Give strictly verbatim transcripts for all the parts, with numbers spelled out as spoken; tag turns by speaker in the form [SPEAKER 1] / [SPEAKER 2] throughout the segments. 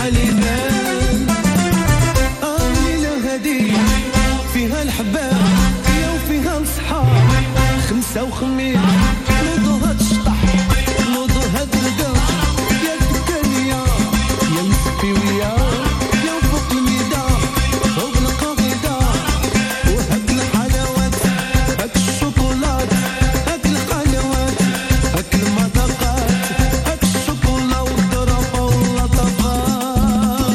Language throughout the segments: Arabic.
[SPEAKER 1] البال. آه الليلة هادي فيها الحباب يا وفيها الصحاب، خمسة وخميس نوضوها تشطح نوضوها ترقى يا الدكانية يا مسبي ويا يا فوق الميدا وبالقاعدة وهاك الحلاوات هاك الشوكولات هاك الحلاوات هاك المذاقات هاك الشوكولا والظرافة واللطافات.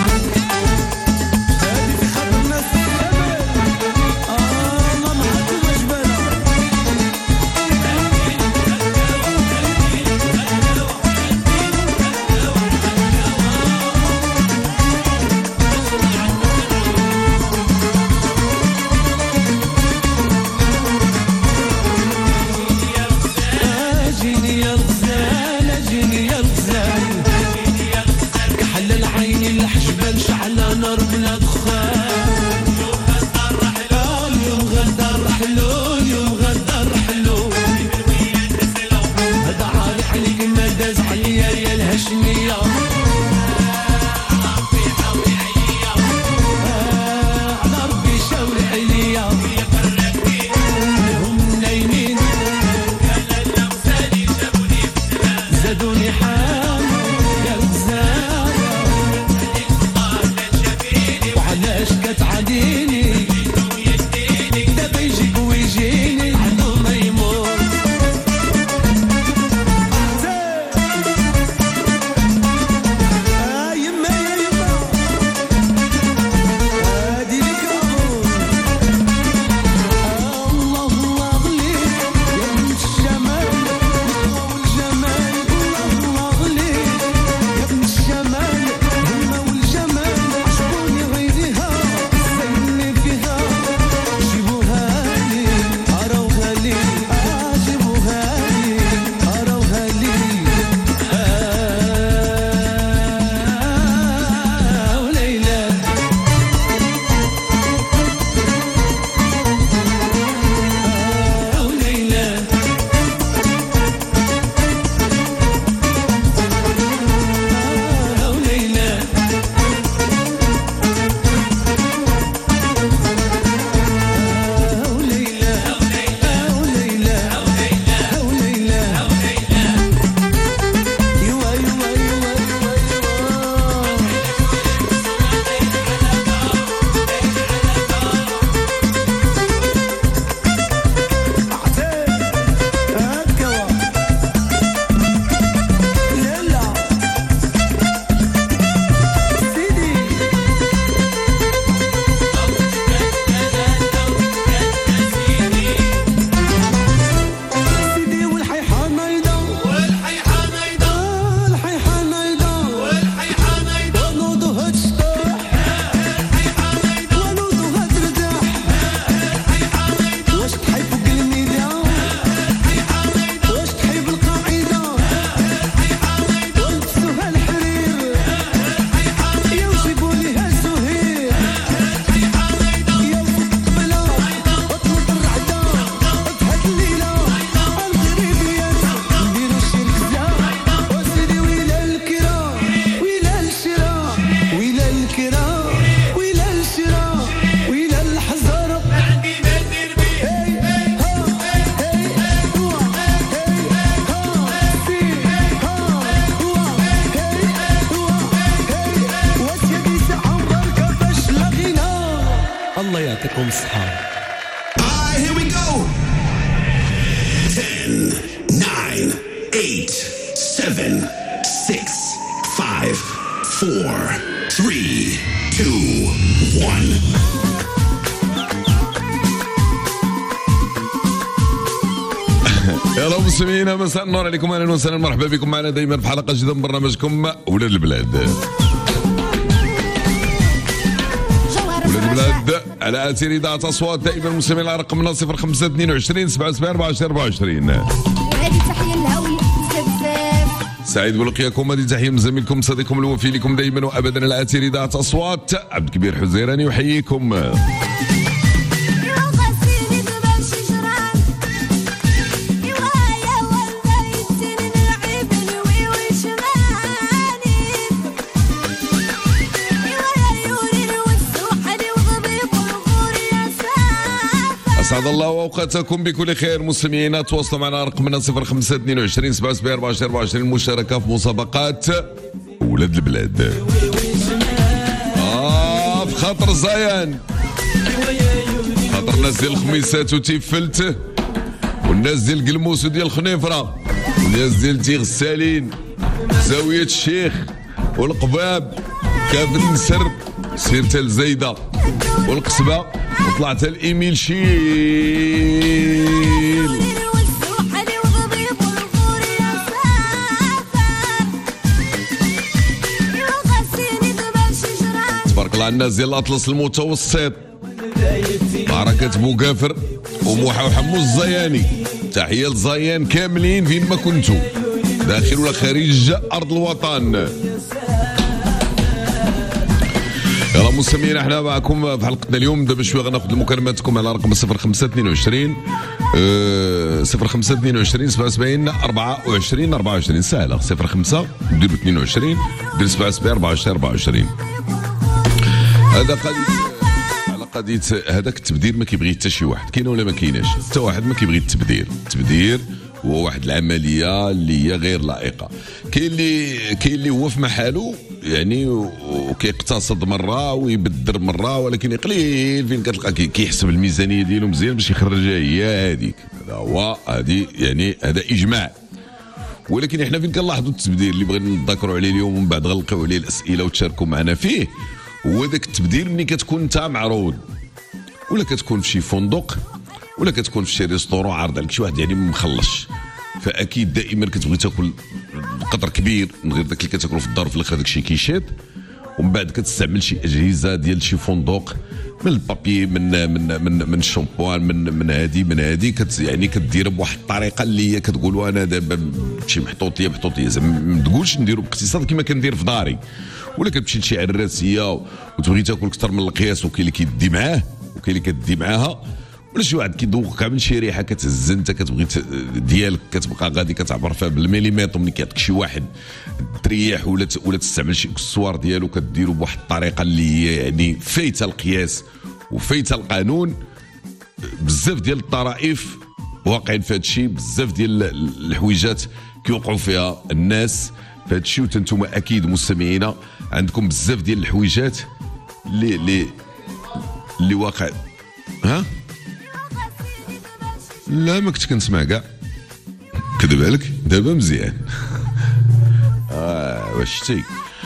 [SPEAKER 1] هادي في خاطر الناس الجبل آه الله معاكم جبالة. جيني يا الغزال جيني يا الغزال كحل العين الحجبال شعلة نار بلا دخان. اليوم غدا رحلو اليوم غدا رحلو هذا عالي عليك ما داز عليا يا الهاشمية. على ربي شاوري عليا هم نايمين زادوني حال يا غزال وعلاش كتعاديني دابا يجيك ويجيني عنده ما يموت. آه يما يا يما هادي لك آه الله الله غليك يا بنت الجمال الهوى والجمال. الله الله غليك يا بنت الجمال الهوى والجمال. عجبوني غيرها زيني فيها جيبوها لي أراوها لي آه جيبوها لي أراوها لي آه وليلى آه وليلى آه وليلى آه وليلى آه وليلى آه وليلى يوا يوا يوا يوا عتاب هكوا لالا سيدي سيدي والحيحان أيضا والحيحان أيضا الحيحان أيضا والحيحان أيضا ونوضوها تشطح الحيحان أيضا ونوضوها ترتاح الحيحان أيضا واش تحب فوق الميدا الحيحان أيضا واش تحب القاعدة الحيحان أيضا ولبسوها الحرير الحيحان يا وجيبوا ليها الزهير الحيحان أيضا يا وفوق القبلة وطلب الرعدة ضحك الليلة الغريبيات نديرو الشرك زاد وسيدي ويلا الكرا ويلا الشرا ويلا الكرا ويلا الشرا ويلا الحزر عندي ما ندير بيه هي ها هي هو هي ها سي ها هو هي هو هي وسيدي ساعة مباركة باش لغينا الله يعطيكم الصحة.
[SPEAKER 2] Ah, here we go. Ten, nine, eight, seven, six, five, four, three, two, one.
[SPEAKER 3] يلا مستمعينا مساء النور عليكم، اهلا وسهلا مرحبا بكم معنا دائما في حلقه جديده من برنامجكم ولاد البلاد. ولاد البلاد على اثير اذاعه اصوات دائما مستمعين على رقمنا صفر خمسة اثنين وعشرين سبعة وسبعين أربعة وعشرين أربعة وعشرين.
[SPEAKER 4] وهذه تحيه للهويه بزاف بزاف.
[SPEAKER 3] سعيد بلقياكم، هذه تحيه من زميلكم صديقكم الوفي لكم دائما وابدا على اثير اذاعه اصوات عبد الكبير حزيراني يحييكم. أسعد الله أوقاتكم بكل خير مستمعينا. تواصلوا معنا رقمنا صفر خمسة اثنين وعشرين سبعة سبعة أربعة وعشرين أربعة وعشرين المشاركة في مسابقات ولاد البلاد. آه في خاطر زيان، خاطر الناس ديال الخميسات وتيفلت، والناس ديال القلموس وديال الخنيفرة، والناس ديال تيغسالين، زاوية الشيخ والقباب، كافر النسر، سيرت الزايدة والقصبة، وطلعت الإيميل شيل. تبارك الله على الناس ديال الأطلس المتوسط، معركة بوقافر وموحى وحمو الزياني. تحية للزيان كاملين فين ما كنتوا، داخل ولا خارج أرض الوطن. يلا مستمعينا احنا معكم في حلقتنا اليوم. دابا شويه غناخذ مكالماتكم على رقم صفر خمسة اثنين وعشرين صفر خمسة اثنين وعشرين سبعة وسبعين أربعة وعشرين أربعة وعشرين. سهله صفر خمسة ديروا اثنين وعشرين دير سبعة وسبعين أربعة وعشرين أربعة وعشرين. هذا قضيه على قضيه هذاك التبدير ما كيبغي حتى شي واحد، كاين ولا ما كايناش؟ حتى واحد ما كيبغي التبدير. التبدير هو واحد العمليه اللي هي غير لائقه. كاين اللي كاين اللي هو في محله يعني وكيقتصد مره ويبدر مره، ولكن قليل فين كتلقى كيحسب الميزانيه ديالو مزيان باش يخرجها هي هذيك. هذا هو هذه يعني هذا اجماع. ولكن احنا فين كنلاحظوا التبدير اللي بغينا نذكروا عليه اليوم ومن بعد غنلقاو عليه الاسئله وتشاركوا معنا فيه، هو ذاك التبدير ملي كتكون انت معروض، ولا كتكون في شي فندق، ولا كتكون في شي ريستورون عارض عليك شي واحد يعني مخلص، فاكيد دائما كتبغي تاكل قدر كبير من غير داك اللي كتاكلو في الدار، في الاخر داك الشيء كيشاد. ومن بعد كتستعمل شي اجهزه ديال شي فندق، من البابي، من من من من الشامبوان، من من هادي من هادي كت يعني كدير بواحد الطريقه اللي هي كتقول انا دابا شي محطوطيه محطوطيه، زعما ما تقولش نديرو باقتصاد كما كندير في داري، ولا كتمشي لشي عراسيه وتبغي تاكل اكثر من القياس، وكاين اللي كيدي معاه وكاين اللي كدي معاها، ولا شي واحد كيذوقك عامل شي ريحه كتهز انت كتبغي ديالك كتبقى غادي كتعبر فيها بالمليمتر. ملي كيعطيك شي واحد تريح ولا ولا تستعمل شي اكسوار ديالو كديرو بواحد الطريقه اللي هي يعني فايته القياس وفايته القانون. بزاف ديال الطرائف واقعين في هذا الشيء، بزاف ديال الحويجات كيوقعوا فيها الناس في هذا الشيء، وانتم اكيد مستمعينا عندكم بزاف ديال الحويجات اللي اللي اللي واقع. ها لا ما كنت كنسمع كاع، كذب عليك دابا مزيان. اه واش شتي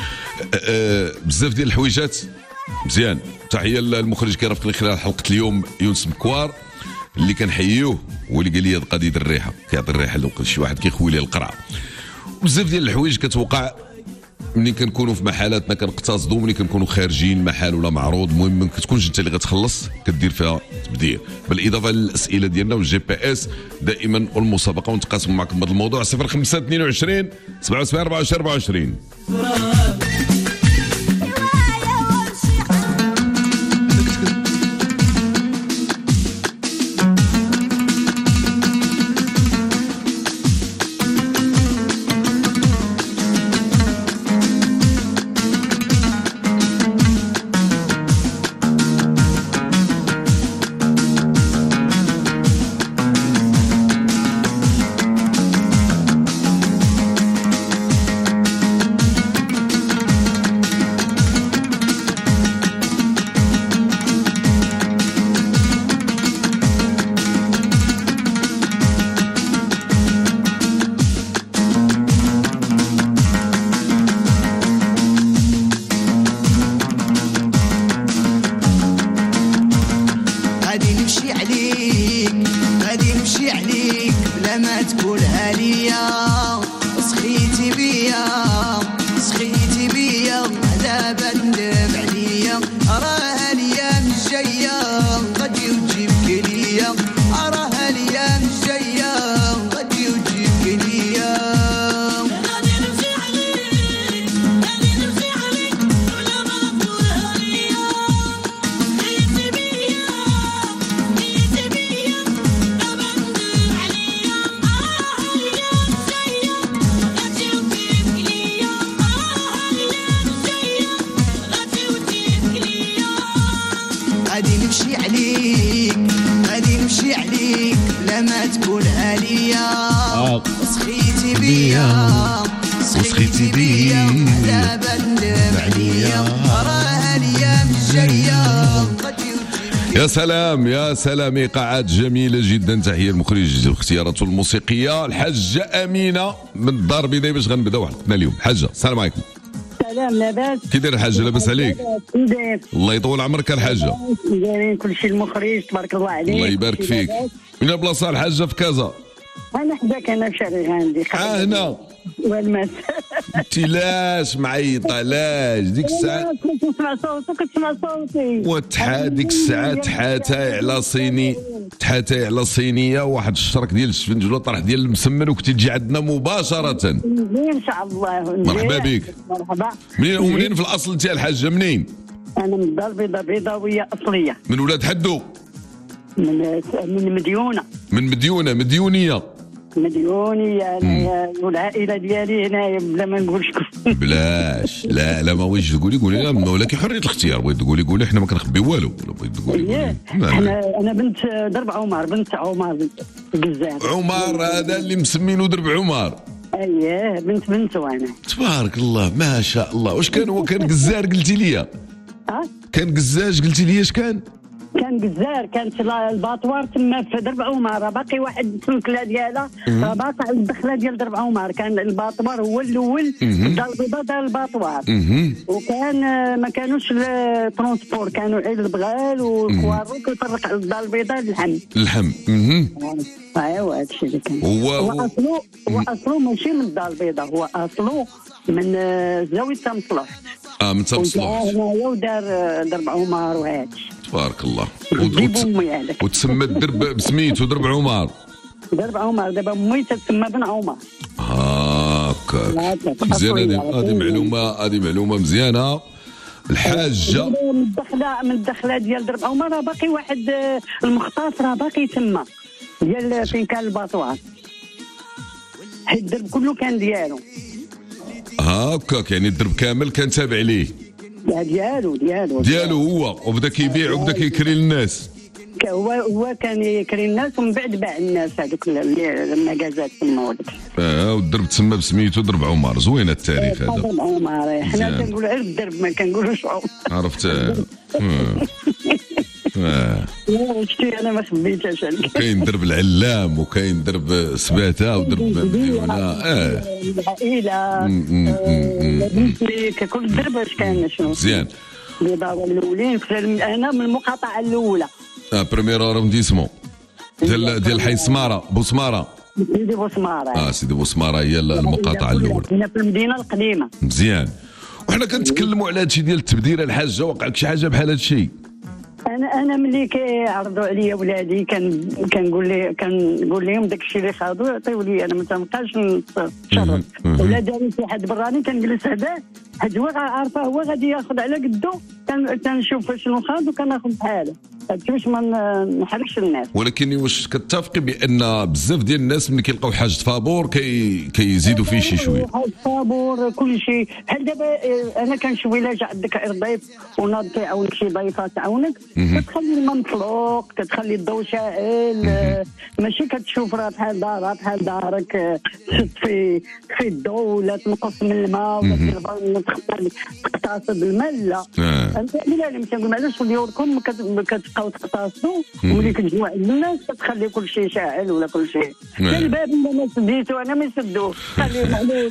[SPEAKER 3] آه بزاف ديال الحويجات مزيان. تحيه للمخرج كيرافقني خلال حلقه اليوم يونس مكوار اللي كنحيوه، هو اللي قال لي هذه قضيه الريحه، كيعطي الريحه شي واحد كيخوي لي القرعه. بزاف ديال الحوايج كتوقع ملي كنكونوا في محلاتنا كنقتصدوا، ملي كنكونوا خارجين محل ولا معروض، المهم ما كتكونش انت اللي غتخلص كدير فيها تبدير. بالاضافه للاسئله ديالنا والجي بي اس دائما والمسابقه، ونتقاسموا معكم بهذا الموضوع. صفر خمسة اثنين وعشرين سبعة وسبعين أربعة وعشرين أربعة وعشرين.
[SPEAKER 5] غادي نمشي عليك غادي نمشي
[SPEAKER 1] عليك بلا ما تقول عليا
[SPEAKER 3] آه.
[SPEAKER 1] وسخيتي بيا
[SPEAKER 3] وسخيتي بيا.
[SPEAKER 1] دابا ندم عليا راها الايام الجايه
[SPEAKER 3] يا سلام يا سلام، ايقاعات جميله جدا. تحيه المخرج واختياراته الموسيقيه الحاجه امينه من الدار البيضاء. باش غنبداو حلقتنا اليوم. حاجه السلام عليكم.
[SPEAKER 5] سلام لاباس
[SPEAKER 3] كي داير الحاجه؟ لاباس عليك؟
[SPEAKER 5] كي داير؟
[SPEAKER 3] الله يطول عمرك الحاجه.
[SPEAKER 5] دايرين كلشي المخرج تبارك الله عليك.
[SPEAKER 3] الله يبارك فيك. من البلاصه الحاجه في كازا؟
[SPEAKER 5] انا حداك، انا في شارع غاندي.
[SPEAKER 3] اه هنا
[SPEAKER 5] والماس.
[SPEAKER 3] انت لاش معيطه لاش ديك الساعه؟
[SPEAKER 5] كنت نسمع صوتك كنت تسمع صوتي.
[SPEAKER 3] وتحا ديك الساعه تحاتاي على صيني تحاتاي على صينيه واحد الشرك ديال السفنج ولا طرح ديال المسمن وكنتي تجي عندنا مباشره.
[SPEAKER 5] ان شاء الله.
[SPEAKER 3] مرحبا بك.
[SPEAKER 5] مرحبا.
[SPEAKER 3] منين ومنين في الاصل انت الحاجه؟ منين؟
[SPEAKER 5] انا من الدار البيضاء، بيضاويه اصليه.
[SPEAKER 3] من ولاد حدو؟
[SPEAKER 5] من من مديونه.
[SPEAKER 3] من مديونه مديونيه.
[SPEAKER 5] مديونيه انا والعائله ديالي هنايا بلا ما نقولش.
[SPEAKER 3] بلاش لا لا ما بغيتش تقولي قولي لا، ولكن حريه الاختيار. بغيت تقولي قولي، حنا ما كنخبيو والو. بغيت تقولي قولي.
[SPEAKER 5] انا انا بنت درب عمر، بنت عمر قزاز.
[SPEAKER 3] عمر هذا اللي مسمينه درب عمر.
[SPEAKER 5] اييه بنت بنت وانا.
[SPEAKER 3] تبارك الله ما شاء الله. واش كان هو كان قزار قلتي لي؟
[SPEAKER 5] ها
[SPEAKER 3] كان قزاج قلتي لي؟ اش كان؟
[SPEAKER 5] كان قزار. كانت الباطوار تما في درب عمر، راه باقي واحد السنكله ديالها راه باقي على الدخله ديال درب عمر. كان الباطوار هو الاول، الدار البيضاء دار الباطوار. وكان ما كانوش الترونسبور، كانوا عيد البغال والكوارو كيفرق على الدار البيضاء اللحم.
[SPEAKER 3] اللحم.
[SPEAKER 5] ايوا هذا الشيء اللي كان.
[SPEAKER 3] هو
[SPEAKER 5] هو اصله هو اصله ماشي من الدار البيضاء، هو اصله من زاويه تمصلح.
[SPEAKER 3] اه من تمصلح.
[SPEAKER 5] هنايا ودار درب عمر وهذا.
[SPEAKER 3] تبارك الله.
[SPEAKER 5] جيبوا امي هذاك.
[SPEAKER 3] وتسمى الدرب بسميتو درب عمر.
[SPEAKER 5] درب عمر دابا امي تسمى بن عمر.
[SPEAKER 3] هاكاك مزيانه. هذه هذه معلومه هذه معلومه مزيانه. الحاجه
[SPEAKER 5] من الدخله من الدخله ديال درب عمر راه باقي واحد المختص راه باقي تما ديال فين كان الباطوار، حيت الدرب كله كان ديالو.
[SPEAKER 3] هاكاك يعني الدرب كامل كان تابع ليه.
[SPEAKER 5] لا ديالو ديالو
[SPEAKER 3] ديالو هو، وبدا كيبيع وبدا كيكري للناس.
[SPEAKER 5] هو هو كان يكري الناس ومن بعد باع الناس هذوك المكازات تما وداك.
[SPEAKER 3] اه والدرب تسمى بسميتو درب عمر. زوين التاريخ هذا.
[SPEAKER 5] درب عمر حنا كنقولوا غير الدرب ما كنقولوش عمر.
[SPEAKER 3] عرفت. اه
[SPEAKER 5] شتي انا ما خبيتهاش عليك.
[SPEAKER 3] كاين درب العلام وكاين درب سباته ودرب مديونه. اه
[SPEAKER 5] العائله ليك كل درب اش كان شنو
[SPEAKER 3] مزيان.
[SPEAKER 5] البيضاويه الاولين انا من المقاطعه الاولى.
[SPEAKER 3] اه بريمير ارونديسمون ديال ديال حي سماره بوسماره.
[SPEAKER 5] سيدي بوسماره.
[SPEAKER 3] اه سيدي بوسماره هي المقاطعه الاولى.
[SPEAKER 5] هنا في المدينه القديمه.
[SPEAKER 3] مزيان. وحنا كنتكلموا على هادشي ديال التبديله. الحاجه وقعت شي حاجه بحال هادشي؟
[SPEAKER 5] انا انا ملي كيعرضوا عليا ولادي كان كنقول لي كنقول لهم داك الشيء اللي خاضوا يعطيو لي. انا ما تنبقاش نتصرف. ولا داري شي حد براني كنجلس هداه، حيت هو عارفه هو غادي ياخذ على قدو. كنشوف شنو خاض وكناخذ بحاله باش ما نحركش الناس.
[SPEAKER 3] ولكن واش كتفقي بان بزاف ديال الناس ملي كيلقاو حاجه فابور كي كيزيدوا فيه شي شويه؟
[SPEAKER 5] حاجه فابور كل شيء. بحال دابا انا كنشوف الا جا عندك ضيف وناض كيعاونك شي ضيفه تعاونك، كتخلي الماء مطلوق، كتخلي الضوء شاعل، ماشي كتشوف راه بحال دارها بحال دارك تطفي في الضوء ولا تنقص من الماء ولا تقتصد الماء. لا انت لا لم تنقول معليش ديوركم كتبقاو تقتصدوا وملي كتجيو عند الناس كتخلي كل شيء شاعل ولا كل شيء. الباب اللي ما سديتو انا ما يسدوه خليه معلول.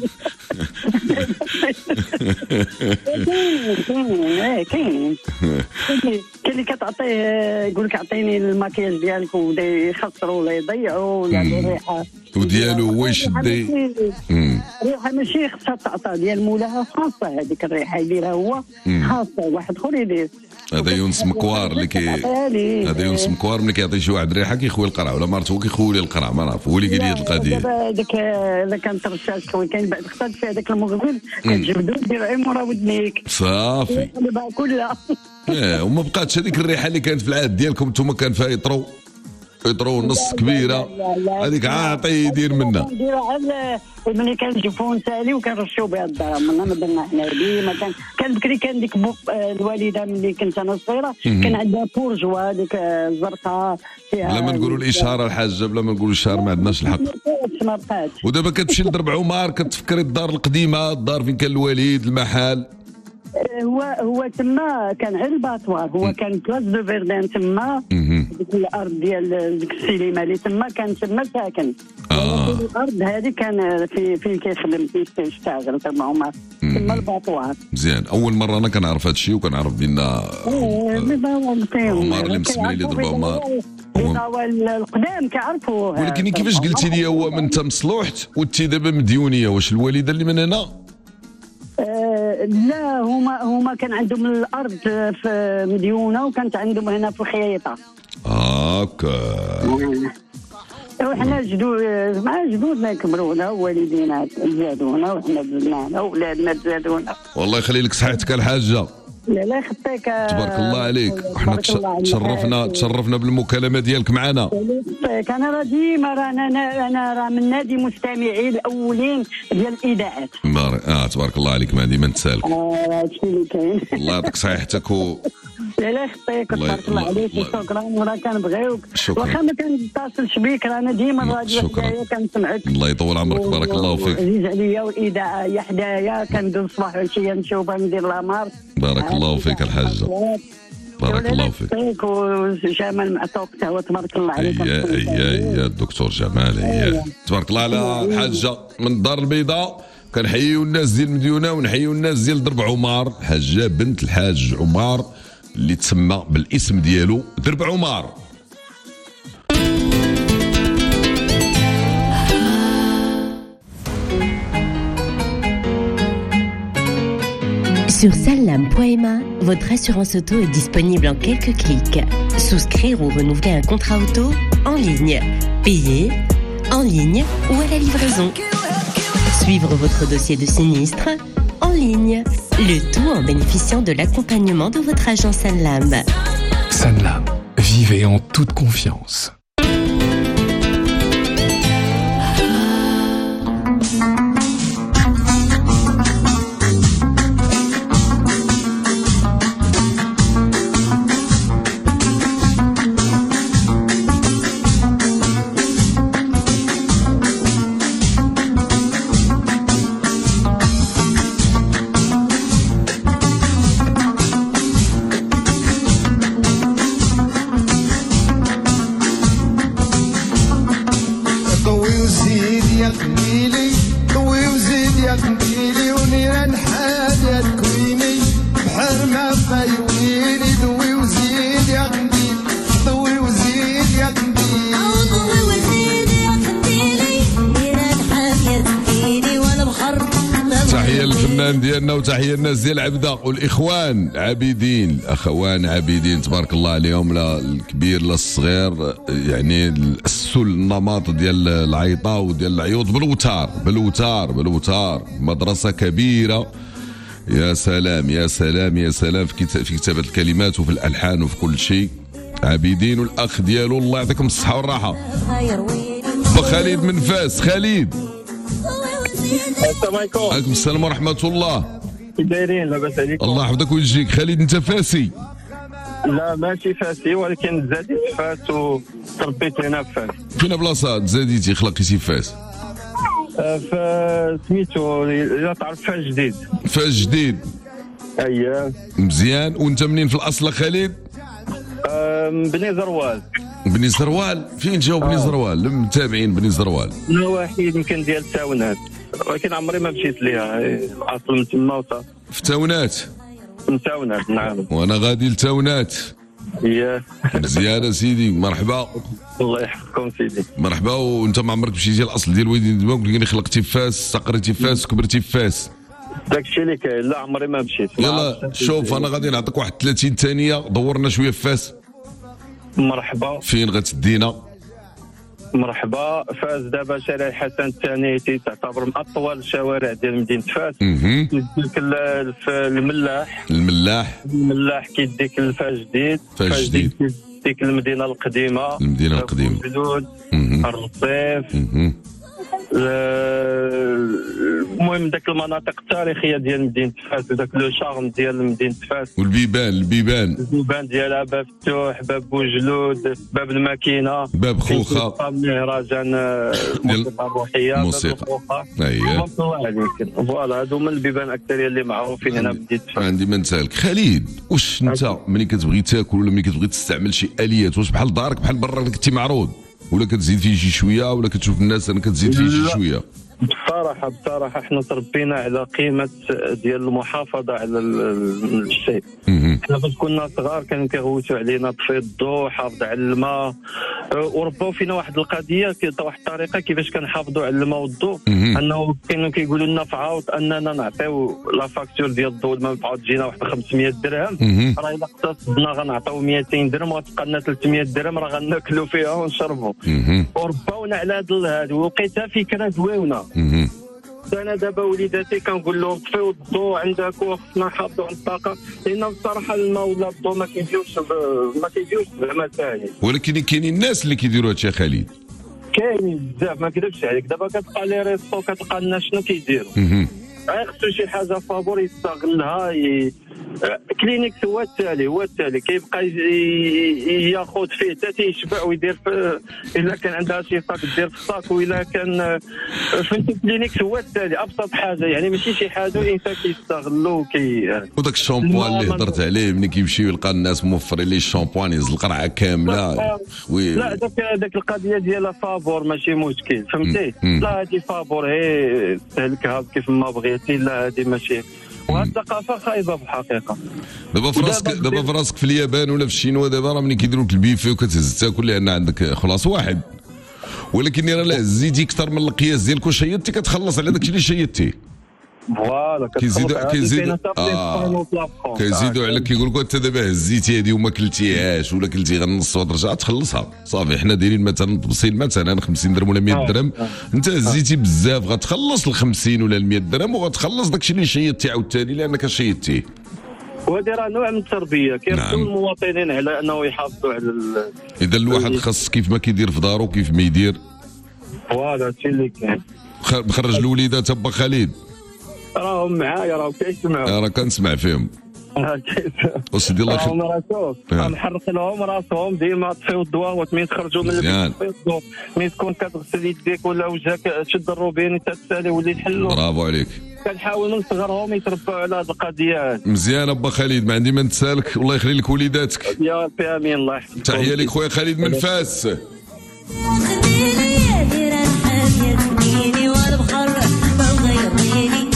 [SPEAKER 5] كاين كاين كاين اللي كتعطيه يقول لك اعطيني الماكياج ديالك وبدا يخسروا ولا يضيعوا ولا الريحه
[SPEAKER 3] وديالو هو يشدي.
[SPEAKER 5] الريحه ماشي خصها تعطى ديال مولاها، خاصه هذيك الريحه يديرها هو خاصه، واحد اخر يدير.
[SPEAKER 3] هذا يونس مكوار اللي كي هذا يونس مكوار ملي كيعطي شي واحد ريحه كيخوي القرع، ولا مرته كيخوي لي القرع ما نعرف هو اللي قال لي هذه القضيه.
[SPEAKER 5] دابا هذاك الا كانت رشاش خويا كاين بعد خصها في هذاك المغزل كتجبدو دير عين مورا ودنيك
[SPEAKER 3] صافي
[SPEAKER 5] كلها.
[SPEAKER 3] اه وما بقاتش هذيك الريحه اللي كانت في العهد ديالكم نتوما كان فيها يطرو. بيترول نص كبيره هذيك عاطي يدير منها.
[SPEAKER 5] نديرو على ملي كنجيبو نسالي وكنرشيو بها الدرهم، منا ما درنا حنا ديما كان كان بكري كان ديك الوالده ملي كنت انا صغيره كان عندها بورجوا هذيك الزرقاء فيها.
[SPEAKER 3] بلا ما نقولوا الاشاره الحاجه، بلا ما نقولوا الاشاره ما عندناش الحق.
[SPEAKER 5] ما بقاتش.
[SPEAKER 3] ودابا كتمشي لدرب عمر كتفكري الدار القديمه، الدار فين كان الوالد، المحل.
[SPEAKER 5] هو هو تما كان غير الباطوار، هو كان بلاص دو فيردان تما، ديك الارض ديال ديك السينما اللي تما كان تما ساكن.
[SPEAKER 3] اه
[SPEAKER 5] الارض هذه كان في فين كيخدم فين يشتغل تما عمر تما الباطوار.
[SPEAKER 3] مزيان، اول مره انا كنعرف هذا الشيء وكنعرف بينا عمر اللي مسمي لي ضرب عمر.
[SPEAKER 5] القدام كيعرفوه.
[SPEAKER 3] ولكن كيفاش قلتي لي هو من انت مصلوحت وانت دابا مديونيه، واش الوالده اللي من هنا؟
[SPEAKER 5] آه لا، هما هما كان عندهم الارض في مديونه وكانت عندهم هنا في الخياطه.
[SPEAKER 3] هاكا.
[SPEAKER 5] وحنا جدود مع جدودنا كبرونا ووالدينا زادونا وحنا زدنا اولادنا زادونا.
[SPEAKER 3] والله يخلي لك صحتك الحاجه.
[SPEAKER 5] لا لا يخطيك.
[SPEAKER 3] تبارك الله عليك، وحنا تشرفنا تشرفنا بالمكالمه ديالك معنا.
[SPEAKER 5] انا راه ديما راه انا انا راه من نادي مستمعي الاولين ديال الاذاعات.
[SPEAKER 3] اه تبارك الله عليك، ما ديما نتسالك.
[SPEAKER 5] اه هادشي اللي كاين.
[SPEAKER 3] الله يعطيك صحتك و
[SPEAKER 5] لا لا يخطيك، تبارك الله عليك وشكرا، وراه كنبغيوك واخا ما كنتصلش بيك، رانا ديما الراديو حدايا كنسمعك.
[SPEAKER 3] الله يطول عمرك، بارك الله فيك.
[SPEAKER 5] عزيز عليا والاذاعه هي حدايا، كندوز الصباح والعشيه نشوفها ندير لامار.
[SPEAKER 3] بارك الله فيك الحاجه، بارك الله فيك.
[SPEAKER 5] وجمال معطوك هو تبارك الله عليك.
[SPEAKER 3] هي هي هي الدكتور جمال، هي تبارك الله على الحاجه من الدار البيضاء. كنحييو الناس ديال مديونه ونحييو الناس ديال درب عمر، حاجه بنت الحاج عمر اللي تسمى بالاسم ديالو درب عمر.
[SPEAKER 6] Sur Sanlam point m a, votre assurance auto est disponible en quelques clics. Souscrire ou renouveler un contrat auto en ligne. Payer en ligne ou à la livraison. Suivre votre dossier de sinistre en ligne. Le tout en bénéficiant de l'accompagnement de votre agent Sanlam.
[SPEAKER 7] Sanlam. Vivez en toute confiance.
[SPEAKER 3] ديالنا وتحيه الناس ديال عبده والاخوان عابدين، الاخوان عابدين تبارك الله عليهم، لا الكبير لا الصغير، يعني السل النمط ديال العيطه وديال العيوط بالوتار بالوتار بالوتار. مدرسه كبيره، يا سلام يا سلام يا سلام في في كتابه الكلمات وفي الالحان وفي كل شيء. عابدين والاخ ديالو الله يعطيكم الصحه والراحه. خالد من فاس. خالد
[SPEAKER 8] السلام عليكم.
[SPEAKER 3] عليكم السلام ورحمة الله.
[SPEAKER 8] كي دايرين؟ لاباس عليكم؟
[SPEAKER 3] الله يحفظك ويجيك. خالد انت فاسي؟
[SPEAKER 8] لا ماشي فاسي، ولكن زاديت في فاس وتربيت هنا في فاس.
[SPEAKER 3] فين بلاصة زاديتي خلقتي في فاس؟
[SPEAKER 8] في سميتو الا تعرف فاس جديد.
[SPEAKER 3] فاس جديد.
[SPEAKER 8] اييه
[SPEAKER 3] مزيان. وانت منين في الاصل خالد؟
[SPEAKER 8] من بني زروال.
[SPEAKER 3] بني زروال؟ فين جاو بني زروال؟ المتابعين بني زروال
[SPEAKER 8] نواحي يمكن ديال التاونات، ولكن عمري ما مشيت ليها، اصل من تما وصافي.
[SPEAKER 3] في تاونات؟
[SPEAKER 8] من تاونات نعم.
[SPEAKER 3] وانا غادي لتاونات.
[SPEAKER 8] اييه
[SPEAKER 3] مزيان سيدي، مرحبا.
[SPEAKER 8] الله يحفظكم سيدي.
[SPEAKER 3] مرحبا. وانت ما عمرك مشيتي الاصل ديال والدين دماغ؟ قلت خلقتي في فاس، استقريتي في فاس، كبرتي في فاس؟
[SPEAKER 8] داكشي اللي كاين. لا عمري ما مشيت.
[SPEAKER 3] يلا شوف انا غادي نعطيك واحد ثلاثين ثانيه، دورنا شويه في فاس.
[SPEAKER 8] مرحبا.
[SPEAKER 3] فين غتدينا؟
[SPEAKER 8] مرحبا. فاس دابا شارع الحسن الثاني تعتبر من اطول الشوارع ديال مدينه فاس. كيديك الملاح.
[SPEAKER 3] الملاح.
[SPEAKER 8] الملاح كيديك لفاس جديد.
[SPEAKER 3] فاس جديد.
[SPEAKER 8] ديك المدينه القديمه،
[SPEAKER 3] المدينه القديمه،
[SPEAKER 8] بوجلود،
[SPEAKER 3] مهم.
[SPEAKER 8] الرصيف،
[SPEAKER 3] مهم.
[SPEAKER 8] آه، المهم ذاك المناطق التاريخيه ديال مدينه فاس وذاك لو شارم ديال مدينه فاس،
[SPEAKER 3] والبيبان البيبان
[SPEAKER 8] البيبان ديالها باب فتوح، باب بوجلود، باب الماكينه،
[SPEAKER 3] باب خوخه،
[SPEAKER 8] مهرجان الموسيقى الروحيه،
[SPEAKER 3] الموسيقى.
[SPEAKER 8] باب الخوخه.
[SPEAKER 3] اييه
[SPEAKER 8] الله عليك، فوالا هادو هما البيبان اكثريه اللي معروفين هنا بمدينه فاس.
[SPEAKER 3] عندي ما نسالك خالد، واش انت ملي كتبغي تاكل ولا ملي كتبغي تستعمل شي اليات، واش بحال دارك بحال برا اللي كنتي معروض، ولا كتزيد فيه شي شويه، ولا كتشوف الناس انا كتزيد فيه شي
[SPEAKER 8] لا.
[SPEAKER 3] شويه؟
[SPEAKER 8] بصراحه بصراحه احنا تربينا على قيمه ديال المحافظه على ال- الشيء.
[SPEAKER 3] مهم.
[SPEAKER 8] حنا فاش كنا صغار كانوا كيغوتوا علينا طفي الضوء، حافظ على الماء، أه، ورباو فينا واحد القضيه كي- واحد الطريقه كيفاش كنحافظوا على الماء والضوء،
[SPEAKER 3] مهم.
[SPEAKER 8] انه كانوا كيقولوا لنا في عاود اننا نعطيو لا فاكتور ديال الضوء والماء تعاود تجينا واحد خمسمية درهم،
[SPEAKER 3] مهم.
[SPEAKER 8] راه الا اقتصدنا غنعطيو مئتين درهم وغتبقى لنا ثلاثمية درهم راه غناكلوا فيها ونشربوا.
[SPEAKER 3] مهم.
[SPEAKER 8] ورباونا على هاد هذا، ولقيتها فكره زوينه.
[SPEAKER 3] مهم.
[SPEAKER 8] انا دابا وليداتي كنقول لهم طفيو الضوء عندك وخصنا نحافظوا على الطاقه، لان بصراحه الماء ولا الضوء ما كيجيوش ب- ما كيجيوش زعما ساهل.
[SPEAKER 3] ولكن كاينين الناس اللي كيديروا هادشي خالد.
[SPEAKER 8] كاين بزاف ما كذبش عليك، دابا كتلقى لي ريستو كتلقى الناس شنو كيديروا،
[SPEAKER 3] مهم.
[SPEAKER 8] خصو شي حاجه فابور يستغلها ي... كلينيك هو التالي هو التالي كيبقى ي- ياخذ فيه حتى تيشبع ويدير في، الا كان عندها شي صاك دير في الصاك، والا كان فهمتي كلينيك هو التالي ابسط حاجه، يعني ماشي شي حاجه الانسان كيستغلو وكي.
[SPEAKER 3] وداك الشامبوان اللي هضرت عليه ملي كيمشي يلقى الناس موفرين ليه الشامبوان يهز القرعه كامله خويا.
[SPEAKER 8] لا داك داك القضيه ديالها فابور ماشي مشكل، فهمتي؟
[SPEAKER 3] مم.
[SPEAKER 8] لا هذه فابور هي تهلكها كيف ما بغيتي، لا هذه ماشي. وهاد الثقافه خايبه في الحقيقه.
[SPEAKER 3] دابا في راسك
[SPEAKER 8] ودابا
[SPEAKER 3] دابا في راسك في اليابان ولا في الشينوا دابا راه ملي كيديروا لك البيفي وكتهز تاكل لان عندك خلاص واحد، ولكن راه لا زيدي اكثر من القياس ديالك وشيطتي كتخلص على داكشي اللي شيطتي.
[SPEAKER 8] فوالا
[SPEAKER 3] كيزيدوا كيزيدوا
[SPEAKER 8] اه
[SPEAKER 3] كيزيدوا على كيقول لك انت دابا هزيتي هذه وما كلتيهاش ولا كلتي غير النص وترجع تخلصها صافي. حنا دايرين مثلا تبصيل مثلا خمسين درهم ولا مئة درهم، انت هزيتي بزاف غتخلص ال خمسين ولا ال مئة درهم وغتخلص داكشي اللي شيطتي عاوتاني لانك شيطتيه.
[SPEAKER 8] وهذا راه نوع من التربيه كيربوا
[SPEAKER 3] نعم.
[SPEAKER 8] المواطنين على انه يحافظوا على ال-
[SPEAKER 3] اذا الواحد خاص كيف ما كيدير في دارو كيف ما يدير.
[SPEAKER 8] فوالا هادشي اللي كاين.
[SPEAKER 3] خ- مخرج الوليدات با خالد
[SPEAKER 8] راهم معايا راهم كيسمعوا
[SPEAKER 3] راه كنسمع فيهم. وسيدي الله
[SPEAKER 8] راهم
[SPEAKER 3] يخليك.
[SPEAKER 8] راه شوف
[SPEAKER 3] آه.
[SPEAKER 8] غنحرق لهم راسهم ديما طفيو الضوء مين تخرجوا من
[SPEAKER 3] مزيان.
[SPEAKER 8] البيت طفيو الضوء، مين تكون كتغسل يديك ولا وجهك شد الروبين تتسالي ولي تحلو.
[SPEAKER 3] برافو عليك.
[SPEAKER 8] كنحاول من صغرهم يتربوا على هذه القضيه هذه.
[SPEAKER 3] مزيان ابا خالد ما عندي ما نتسالك، الله يخلي لك وليداتك.
[SPEAKER 8] يا ربي امين الله يحفظك.
[SPEAKER 3] تحيه لك خويا خالد من فاس.
[SPEAKER 9] خديني يا دير الحال يا خديني والبحر فوق يرضيني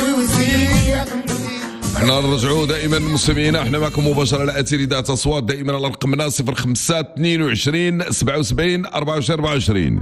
[SPEAKER 3] احنا نرجعوا دائما مستمعينا، احنا معكم مباشره على اثير اذاعه اصوات، دائما على رقمنا صفر خمسة اثنين وعشرين سبعة وسبعين أربعة وعشرين أربعة وعشرين.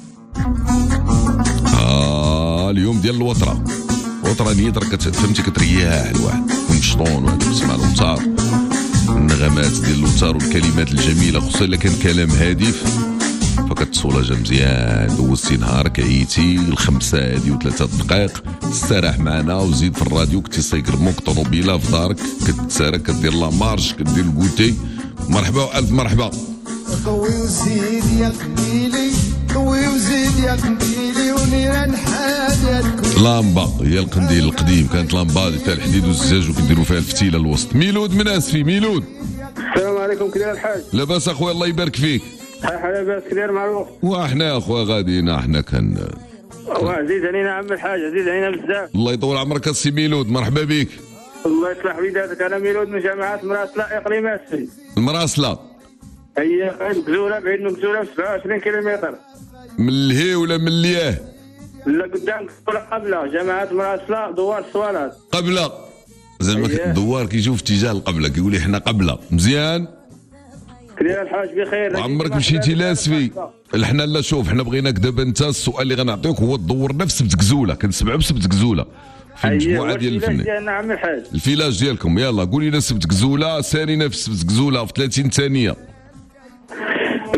[SPEAKER 3] اه اليوم ديال الوتره، وتره نيت راه فهمتي كتريح الواحد ونشطون وهذا تسمع الوتار، النغمات ديال الوتار والكلمات الجميله، خصوصا الا كان كلام هادف فكتصولجا مزيان. دوزتي نهارك عييتي الخمسه هادي وثلاثه دقائق تستراح معنا وزيد في الراديو، كنتي سايق رموك طوموبيله في دارك كتسارك كدير لا مارش كدير الكوتي. مرحبا والف مرحبا.
[SPEAKER 1] قوي وزيد يا قبيلي قوي وزيد يا قبيلي ونيران حاجتكم.
[SPEAKER 3] لامبا هي القنديل القديم، كانت لامبا تاع الحديد والزجاج وكيديروا فيها الفتيله الوسط. ميلود من اسفي. ميلود
[SPEAKER 8] السلام عليكم كي داير الحاج؟
[SPEAKER 3] لاباس اخويا الله يبارك فيك.
[SPEAKER 8] ها لاباس كي داير معروف؟
[SPEAKER 3] وحنا اخويا غاديين حنا كان
[SPEAKER 8] عزيز علينا عم الحاج، عزيز علينا بزاف.
[SPEAKER 3] الله يطول عمرك السي ميلود، مرحبا بك.
[SPEAKER 8] الله يصلح وليداتك. انا ميلود من جامعه مراسله اقليم اسفي.
[SPEAKER 3] المراسله
[SPEAKER 8] هي قريب مكزوله بعيد من مكزوله ب سبعة وعشرين كيلومتر.
[SPEAKER 3] من الهي ولا من الياه؟
[SPEAKER 8] لا قدام ولا قبله جامعه مراسله دوار الصوالات
[SPEAKER 3] قبله زعما
[SPEAKER 8] أيه.
[SPEAKER 3] الدوار كيشوف اتجاه القبله كيقول لي حنا قبله. مزيان
[SPEAKER 8] كريا الحاج بخير.
[SPEAKER 3] وعمرك مشيتي لاسفي؟ حنا لا شوف حنا بغيناك دابا انت السؤال اللي غنعطيوك هو تدور نفس بتكزوله، كنسمعوا بسبت كزوله في مجموعه ديال الفنانين
[SPEAKER 8] ديالنا عم الحاج.
[SPEAKER 3] الفيلاج ديالكم. يلا قولي لنا سبت كزوله سارينا في سبت كزوله في ثلاثين ثانيه.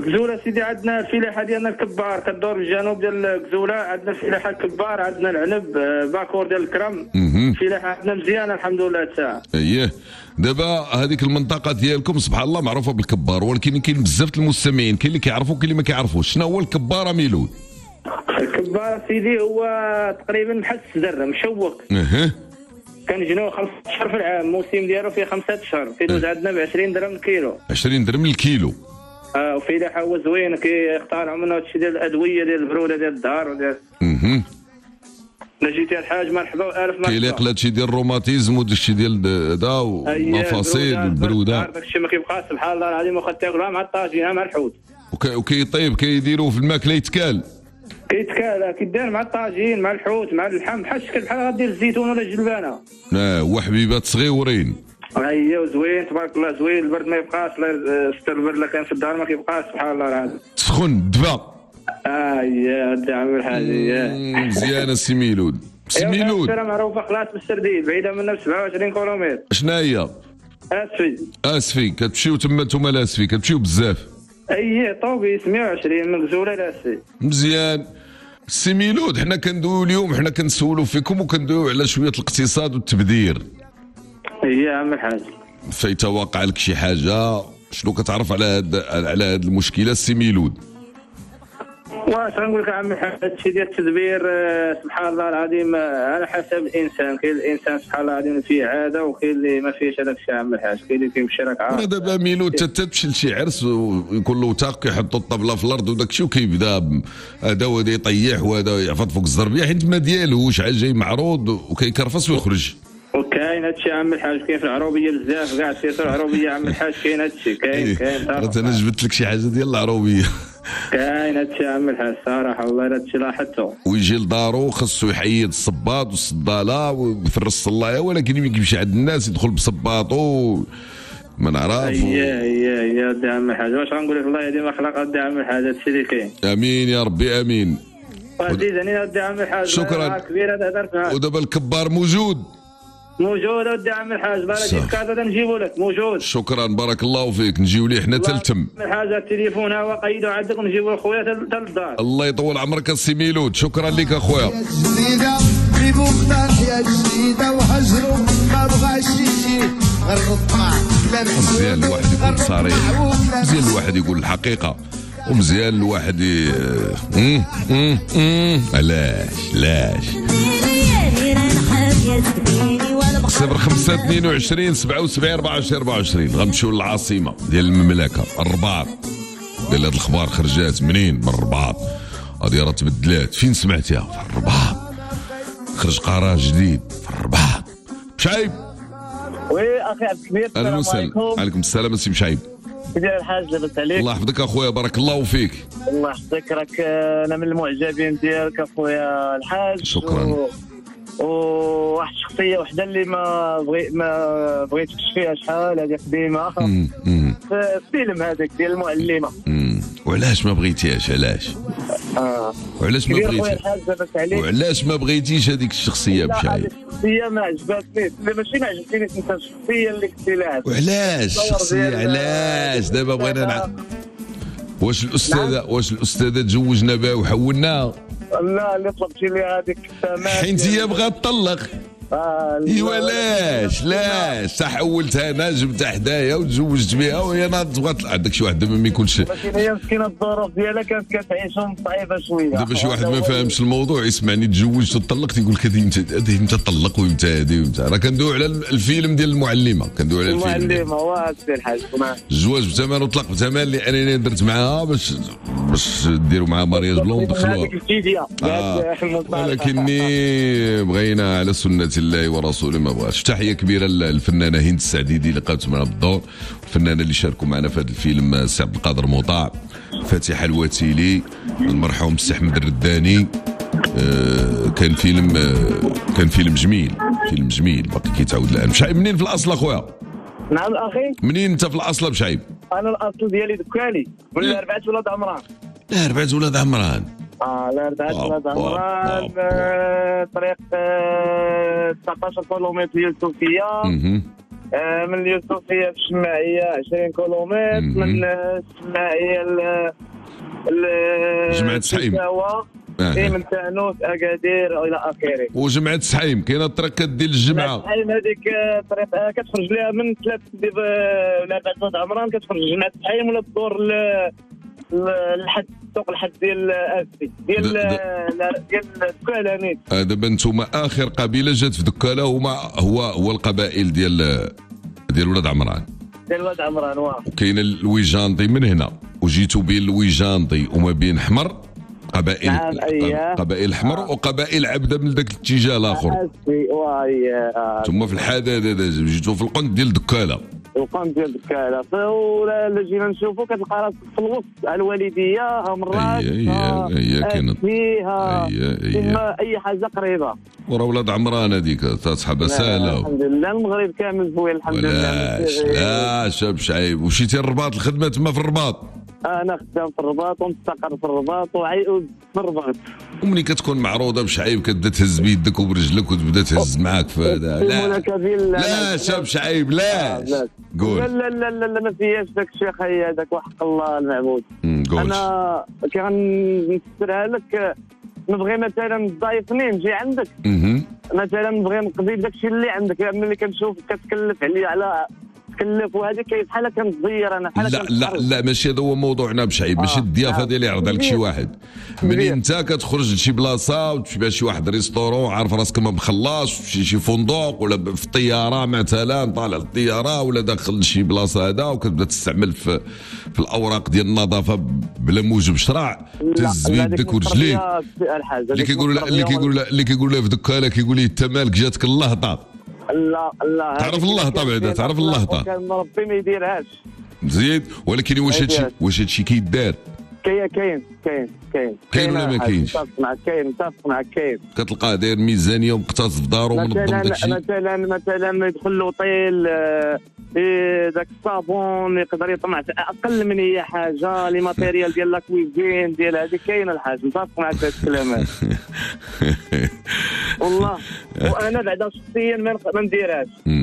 [SPEAKER 8] كزوله سيدي عندنا الفلاحه ديالنا الكبار كدور بالجنوب ديال كزوله، عندنا الفلاحه الكبار، عندنا العنب آه، باكور ديال الكرم. الفلاحه عندنا مزيانه الحمد لله تاع.
[SPEAKER 3] اييه دابا هذيك المنطقه ديالكم سبحان الله معروفه بالكبار، ولكن كاين بزاف المستمعين كاين اللي كيعرفوا كاين اللي ما كيعرفوش. شنو هو الكبار ميلود؟
[SPEAKER 8] الكبار سيدي هو تقريبا بحال السدر مشوق.
[SPEAKER 3] اها
[SPEAKER 8] كنجنو خمسة اشهر في العام، الموسم ديالو فيه خمسة اشهر، كيدوز عندنا ب عشرين درهم الكيلو.
[SPEAKER 3] عشرين درهم الكيلو.
[SPEAKER 8] اه وفلاحه هو زوين كيختاروا منه هادشي ديال الادويه ديال البروده ديال الدار وديال.
[SPEAKER 3] اها
[SPEAKER 8] الا جيتي الحاج مرحبا والف مرحبا.
[SPEAKER 3] كيليق لهادشي ديال الروماتيزم وداكشي ديال هذا والمفاصيل البروده.
[SPEAKER 8] داكشي ما كيبقاش سبحان الله العظيم، واخا تاكلها مع الطاجين مع الحوت.
[SPEAKER 3] وكيطيب كيديروه في الماكله يتكال.
[SPEAKER 8] كيتكال كيدار مع الطاجين مع الحوت مع اللحم بحال الشكل بحال غدير الزيتون ولا الجلبانه.
[SPEAKER 3] اه وحبيبات صغيورين.
[SPEAKER 8] اييه وزوين تبارك الله زوين، البرد ما يبقاش، ستر البرد اللي كان في الدار ما كيبقاش سبحان الله العظيم.
[SPEAKER 3] سخن دفا.
[SPEAKER 8] اييه ودي عم الحاج.
[SPEAKER 3] مزيانه سي ميلود. سي ميلود
[SPEAKER 8] السيره معروفه خلاص بالسرديل بعيده منا ب سبعة وعشرين كيلومتر.
[SPEAKER 3] شنو هي؟
[SPEAKER 8] اسفي.
[SPEAKER 3] اسفي كتمشيو تما نتوما لاسفي كتمشيو بزاف.
[SPEAKER 8] اييه طوبيس مية وعشرين من غزوله لاسفي.
[SPEAKER 3] مزيان. سي ميلود حنا كندويو اليوم حنا كنسولوا فيكم وكندويو على شويه الاقتصاد والتبذير.
[SPEAKER 8] اييه عم الحاج.
[SPEAKER 3] فيتوقع لك شي حاجه شنو كتعرف على هاد على هاد المشكله سي ميلود؟
[SPEAKER 8] واش غنقول لك عم الحاج هادشي ديال التدبير سبحان الله العظيم على حسب الانسان، كاين الانسان سبحان الله العظيم فيه عاده وكاين اللي ما فيهش هذاك الشيء عم الحاج، كاين اللي كيمشي راك عارف.
[SPEAKER 3] دابا ميلود تتمشي لشي عرس ويكون له وثاق يحطوا الطبله في الارض وداك الشيء وكيبدا هذا وهذا يطيح وهذا يعفط فوق الزربيه حيت ما ديالو شحال جاي معروض وكيكرفص ويخرج.
[SPEAKER 8] وكاين هادشي عم الحاج كاين في العروبيه بزاف كاع سير العروبيه عم الحاج كاين هادشي كاين كاين.
[SPEAKER 3] انا جبت لك شي حاجه ديال العروبيه.
[SPEAKER 8] كاين هادشي عم الحاج صراحه والله هادشي لاحظته.
[SPEAKER 3] ويجي لدارو خصو يحيد الصباط والصداله ويفرش الصلايه، ولكن ملي كيمشي عند الناس يدخل بصباطو ما نعرف.
[SPEAKER 8] اييه اييه اييه ودي عم الحاج واش غنقول لك الله يديم اخلاق ودي عم الحاج هادشي اللي كاين.
[SPEAKER 3] امين يا ربي امين.
[SPEAKER 8] عزيزني ودي عم الحاج
[SPEAKER 3] شكرا
[SPEAKER 8] كبيره هدرتها.
[SPEAKER 3] ودابا الكبار موجود
[SPEAKER 8] موجود ودي عم الحاج بارك الكازا نجيبو لك موجود.
[SPEAKER 3] شكرا بارك الله فيك نجيو ليه حنا تلتم.
[SPEAKER 8] الحاجه التليفون ها قيدوا عندك ونجيبو لخويا حتى للدار.
[SPEAKER 3] الله يطول عمرك السي ميلود شكرا لك اخويا.
[SPEAKER 1] جديده جيبو مقدار يا جديده وهجروا ما بغاش يجي غير الطمع.
[SPEAKER 3] مزيان الواحد يكون صريح، مزيان الواحد يقول الحقيقه، ومزيان الواحد ي... امم امم امم علاش علاش صفر خمسة اثنين وعشرين سبعة وسبعين أربعة وعشرين أربعة وعشرين. غنمشيو للعاصمة ديال المملكة الرباط. ديال هاد الأخبار خرجات منين؟ من الرباط. هادي راه تبدلات. فين سمعتيها؟ في الرباط. خرج قرار جديد في الرباط. مشعيب.
[SPEAKER 8] وي أخي عبد الكبير
[SPEAKER 3] السلام عليكم. عليكم السلام سي مشعيب.
[SPEAKER 8] كيف الحاج لاباس عليك؟
[SPEAKER 3] الله يحفظك اخويا بارك الله فيك.
[SPEAKER 8] الله يحفظك راك انا من المعجبين ديالك اخويا الحاج.
[SPEAKER 3] شكرا. و...
[SPEAKER 8] وواحد الشخصيه وحده اللي ما بغي ما بغيتكش فيها شحال هذه قديمه في الفيلم هذاك ديال المعلمه.
[SPEAKER 3] امم وعلاش ما بغيتيهاش علاش؟
[SPEAKER 8] اه
[SPEAKER 3] وعلاش ما بغيتيش؟ وعلاش ما بغيتيش هذيك الشخصيه بشعيب؟
[SPEAKER 8] الشخصيه ما عجبتنيش ماشي ما عجبتنيش انت الشخصيه اللي كنتي لها.
[SPEAKER 3] وعلاش الشخصيه علاش؟ دابا بغينا نعرف واش الاستاذه واش الاستاذه تزوجنا بها وحولناها؟
[SPEAKER 8] لا اللي طلبتي لي هذيك السماء
[SPEAKER 3] حيت هي بغات تطلق.
[SPEAKER 8] آه
[SPEAKER 3] ايوا لاش لاش تا حولتها انا جبتها حدايا وتزوجت بها وهي بغات عندك شي واحد دابا ما يكونش.
[SPEAKER 8] ولكن هي مسكينه الظروف ديالها كانت كتعيشهم صعيبه شويه.
[SPEAKER 3] دابا شي واحد ما فاهمش الموضوع يسمعني تزوجت وطلقت يقول لك هذه امتى امتى طلق وامتى هذه وامتى. راه كندويو على الفيلم ديال المعلمه كندويو على الفيلم
[SPEAKER 8] المعلمه واه السي الحاج.
[SPEAKER 3] الزواج بثمن وطلاق بثمن اللي انا درت معاها باش باش ديروا معها مارياج بلون دخلوها. آه. ولكني بغينا على سنه الله ورسوله ما بغاش. تحيه كبيره للفنانه هند السعديدي اللي قامت معنا بالدور، الفنانه اللي شاركوا معنا في هذا الفيلم السي عبد القادر مطاع، فاتحه الوتيلي، المرحوم السي احمد الرداني. آه كان فيلم آه كان فيلم جميل فيلم جميل باقي كيتعاود الان. مشعيب منين في الاصل اخويا؟
[SPEAKER 8] نعم اخي.
[SPEAKER 3] منين انت في الاصل بشعيب؟
[SPEAKER 8] انا الاصل ديالي دكاني ولا اربعه ولاد عمران.
[SPEAKER 3] لا اربعه ولاد عمران.
[SPEAKER 8] اه لا اربعه ولاد عمران طريق تسعطاش كيلومتر اليوسفيه. من اليوسفيه للشماعيه عشرين كيلومتر. من الشماعيه ال-
[SPEAKER 3] جمعة سحيم.
[SPEAKER 8] الشكاوى،
[SPEAKER 3] آه.
[SPEAKER 8] إيه من تانوت اكادير الى اخره.
[SPEAKER 3] وجمعة سحيم كاينه الطريق كدير الجمعه.
[SPEAKER 8] سحيم هذيك الطريق آه، كتخرج لها من ثلاث ديال ولا بعد واد عمران كتخرج جمعة سحيم ولا تدور ل- ل- لحد سوق الحد ديال اسي ديال
[SPEAKER 3] د- د-
[SPEAKER 8] لا- ديال الكالانيت.
[SPEAKER 3] آه، دابا نتوما اخر قبيله جات في دكاله هما هو هو القبائل ديال ديال ولاد عمران.
[SPEAKER 8] ديال واد عمران واه.
[SPEAKER 3] وكاين الويجانطي من هنا وجيتوا بين الويجانطي وما بين حمر قبائل
[SPEAKER 8] نعم، أييه.
[SPEAKER 3] قبائل حمر وقبائل عبده من ذاك الاتجاه الاخر.
[SPEAKER 8] اسي وهي
[SPEAKER 3] ثم في الحداد هذا جيتوا في القنت ديال دكاله.
[SPEAKER 8] القنت ديال الدكاله ولا جينا نشوفوا كتلقى راسك في الوسط الوالديه مرات
[SPEAKER 3] أي- أي- أي كاينة.
[SPEAKER 8] فيها
[SPEAKER 3] أي- أي.
[SPEAKER 8] ثم اي حاجه قريبه.
[SPEAKER 3] ورا ولاد عمران هذيك تصحبها سهله.
[SPEAKER 8] الحمد لله المغرب كامل زوين الحمد لله.
[SPEAKER 3] ولاش لا شاب شعيب ومشيتي الرباط الخدمه تما في الرباط.
[SPEAKER 8] انا خدام في الرباط ومستقر في الرباط وعيود في الرباط.
[SPEAKER 3] وملي كتكون معروضه بشعيب كتبدا تهز بيدك وبرجلك وتبدا تهز معاك في هذا. لا لا شاب شعيب لا
[SPEAKER 8] لا
[SPEAKER 3] قول.
[SPEAKER 8] لا لا لا لا, لا ما فيهاش داك الشيء خي هذاك وحق الله المعبود.
[SPEAKER 3] أمم، قول.
[SPEAKER 8] انا كنفسرها لك نبغي مثلا ضايفني نجي عندك
[SPEAKER 3] مهم.
[SPEAKER 8] مثلا نبغي نقضي داك الشيء اللي عندك ملي كنشوف كتكلف عليا على تكلف وهذه كيف بحال كنتزير انا بحال
[SPEAKER 3] لا لا لا ماشي هذا هو موضوعنا بشعيب ماشي
[SPEAKER 8] آه،
[SPEAKER 3] الضيافه
[SPEAKER 8] آه.
[SPEAKER 3] ديالي يعرضها لك شي واحد. منين
[SPEAKER 8] كبير.
[SPEAKER 3] انت كتخرج لشي بلاصه وتمشي شي واحد ريستورون عارف راسك ما مخلاص في شي فندق ولا في الطياره مثلا طالع الطياره ولا داخل لشي بلاصه هذا وكتبدا تستعمل في في الاوراق ديال النظافه بلا موجب شرع تهز بيدك ورجليك. اللي كيقولوا لا اللي كيقولوا لا اللي كيقولوا لا في دكاله كيقول لي انت مالك جاتك اللهطه.
[SPEAKER 8] لا لا
[SPEAKER 3] تعرف اللهطه بعدا تعرف اللهطه
[SPEAKER 8] كان ربي ما يديرهاش.
[SPEAKER 3] مزيد ولكن واش هادشي واش هادشي كيدار
[SPEAKER 8] كاين كاين كاين كاين
[SPEAKER 3] كاين ولا ما كاينش؟
[SPEAKER 8] متفق معك كاين متفق معك كاين.
[SPEAKER 3] كتلقاه داير ميزانيه ومقتصد في دارو ومنظم
[SPEAKER 8] مثلا
[SPEAKER 3] داكشي.
[SPEAKER 8] مثلا مثلا يدخل له طيل آه، إيه، داك الصابون يقدر يطمع في اقل من هي حاجه لي ماتيريال ديال لا كويزين ديال هذه كاينه الحاجه متفق معك في هاد الكلام والله. وانا بعدا شخصيا ما نق- ما نديرهاش.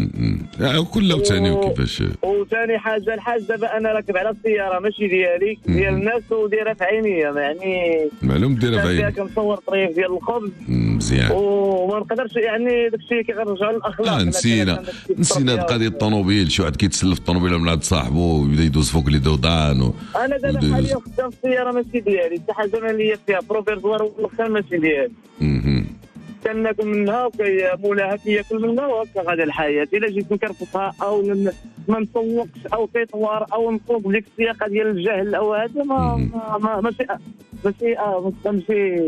[SPEAKER 3] كله ثاني وكيفاش.
[SPEAKER 8] وثاني حاجه الحاج دابا انا راكب على السياره ماشي ديالي ديال الناس ودايرها في عينيا يعني
[SPEAKER 3] معلوم ديرها في عينيك.
[SPEAKER 8] كنصور طريق ديال الخبز
[SPEAKER 3] مزيان.
[SPEAKER 8] وما نقدرش يعني داك الشيء كيرجعوا للاخلاق.
[SPEAKER 3] اه نسينا نسينا هاد القضيه الطوموبيل شي واحد كيتسلف الطوموبيل من عند صاحبه ويبدا يدوز فوق لي دودان و...
[SPEAKER 8] انا دابا
[SPEAKER 3] ودوز.
[SPEAKER 8] حاليا خدام في السياره ماشي ديالي حتى حاجه انا ليا فيها بروفيرزوار والاخر ماشي ديالي.
[SPEAKER 3] مهم.
[SPEAKER 8] كناكل منها ومولاها كياكل منها وهكا غادي الحياه. الا جيت نكرفصها او ن- ما نسوقش او تطوار او نسوق بديك السياقه ديال الجهل او هذا ما ما- ما ماشي ماشي اه ماشي.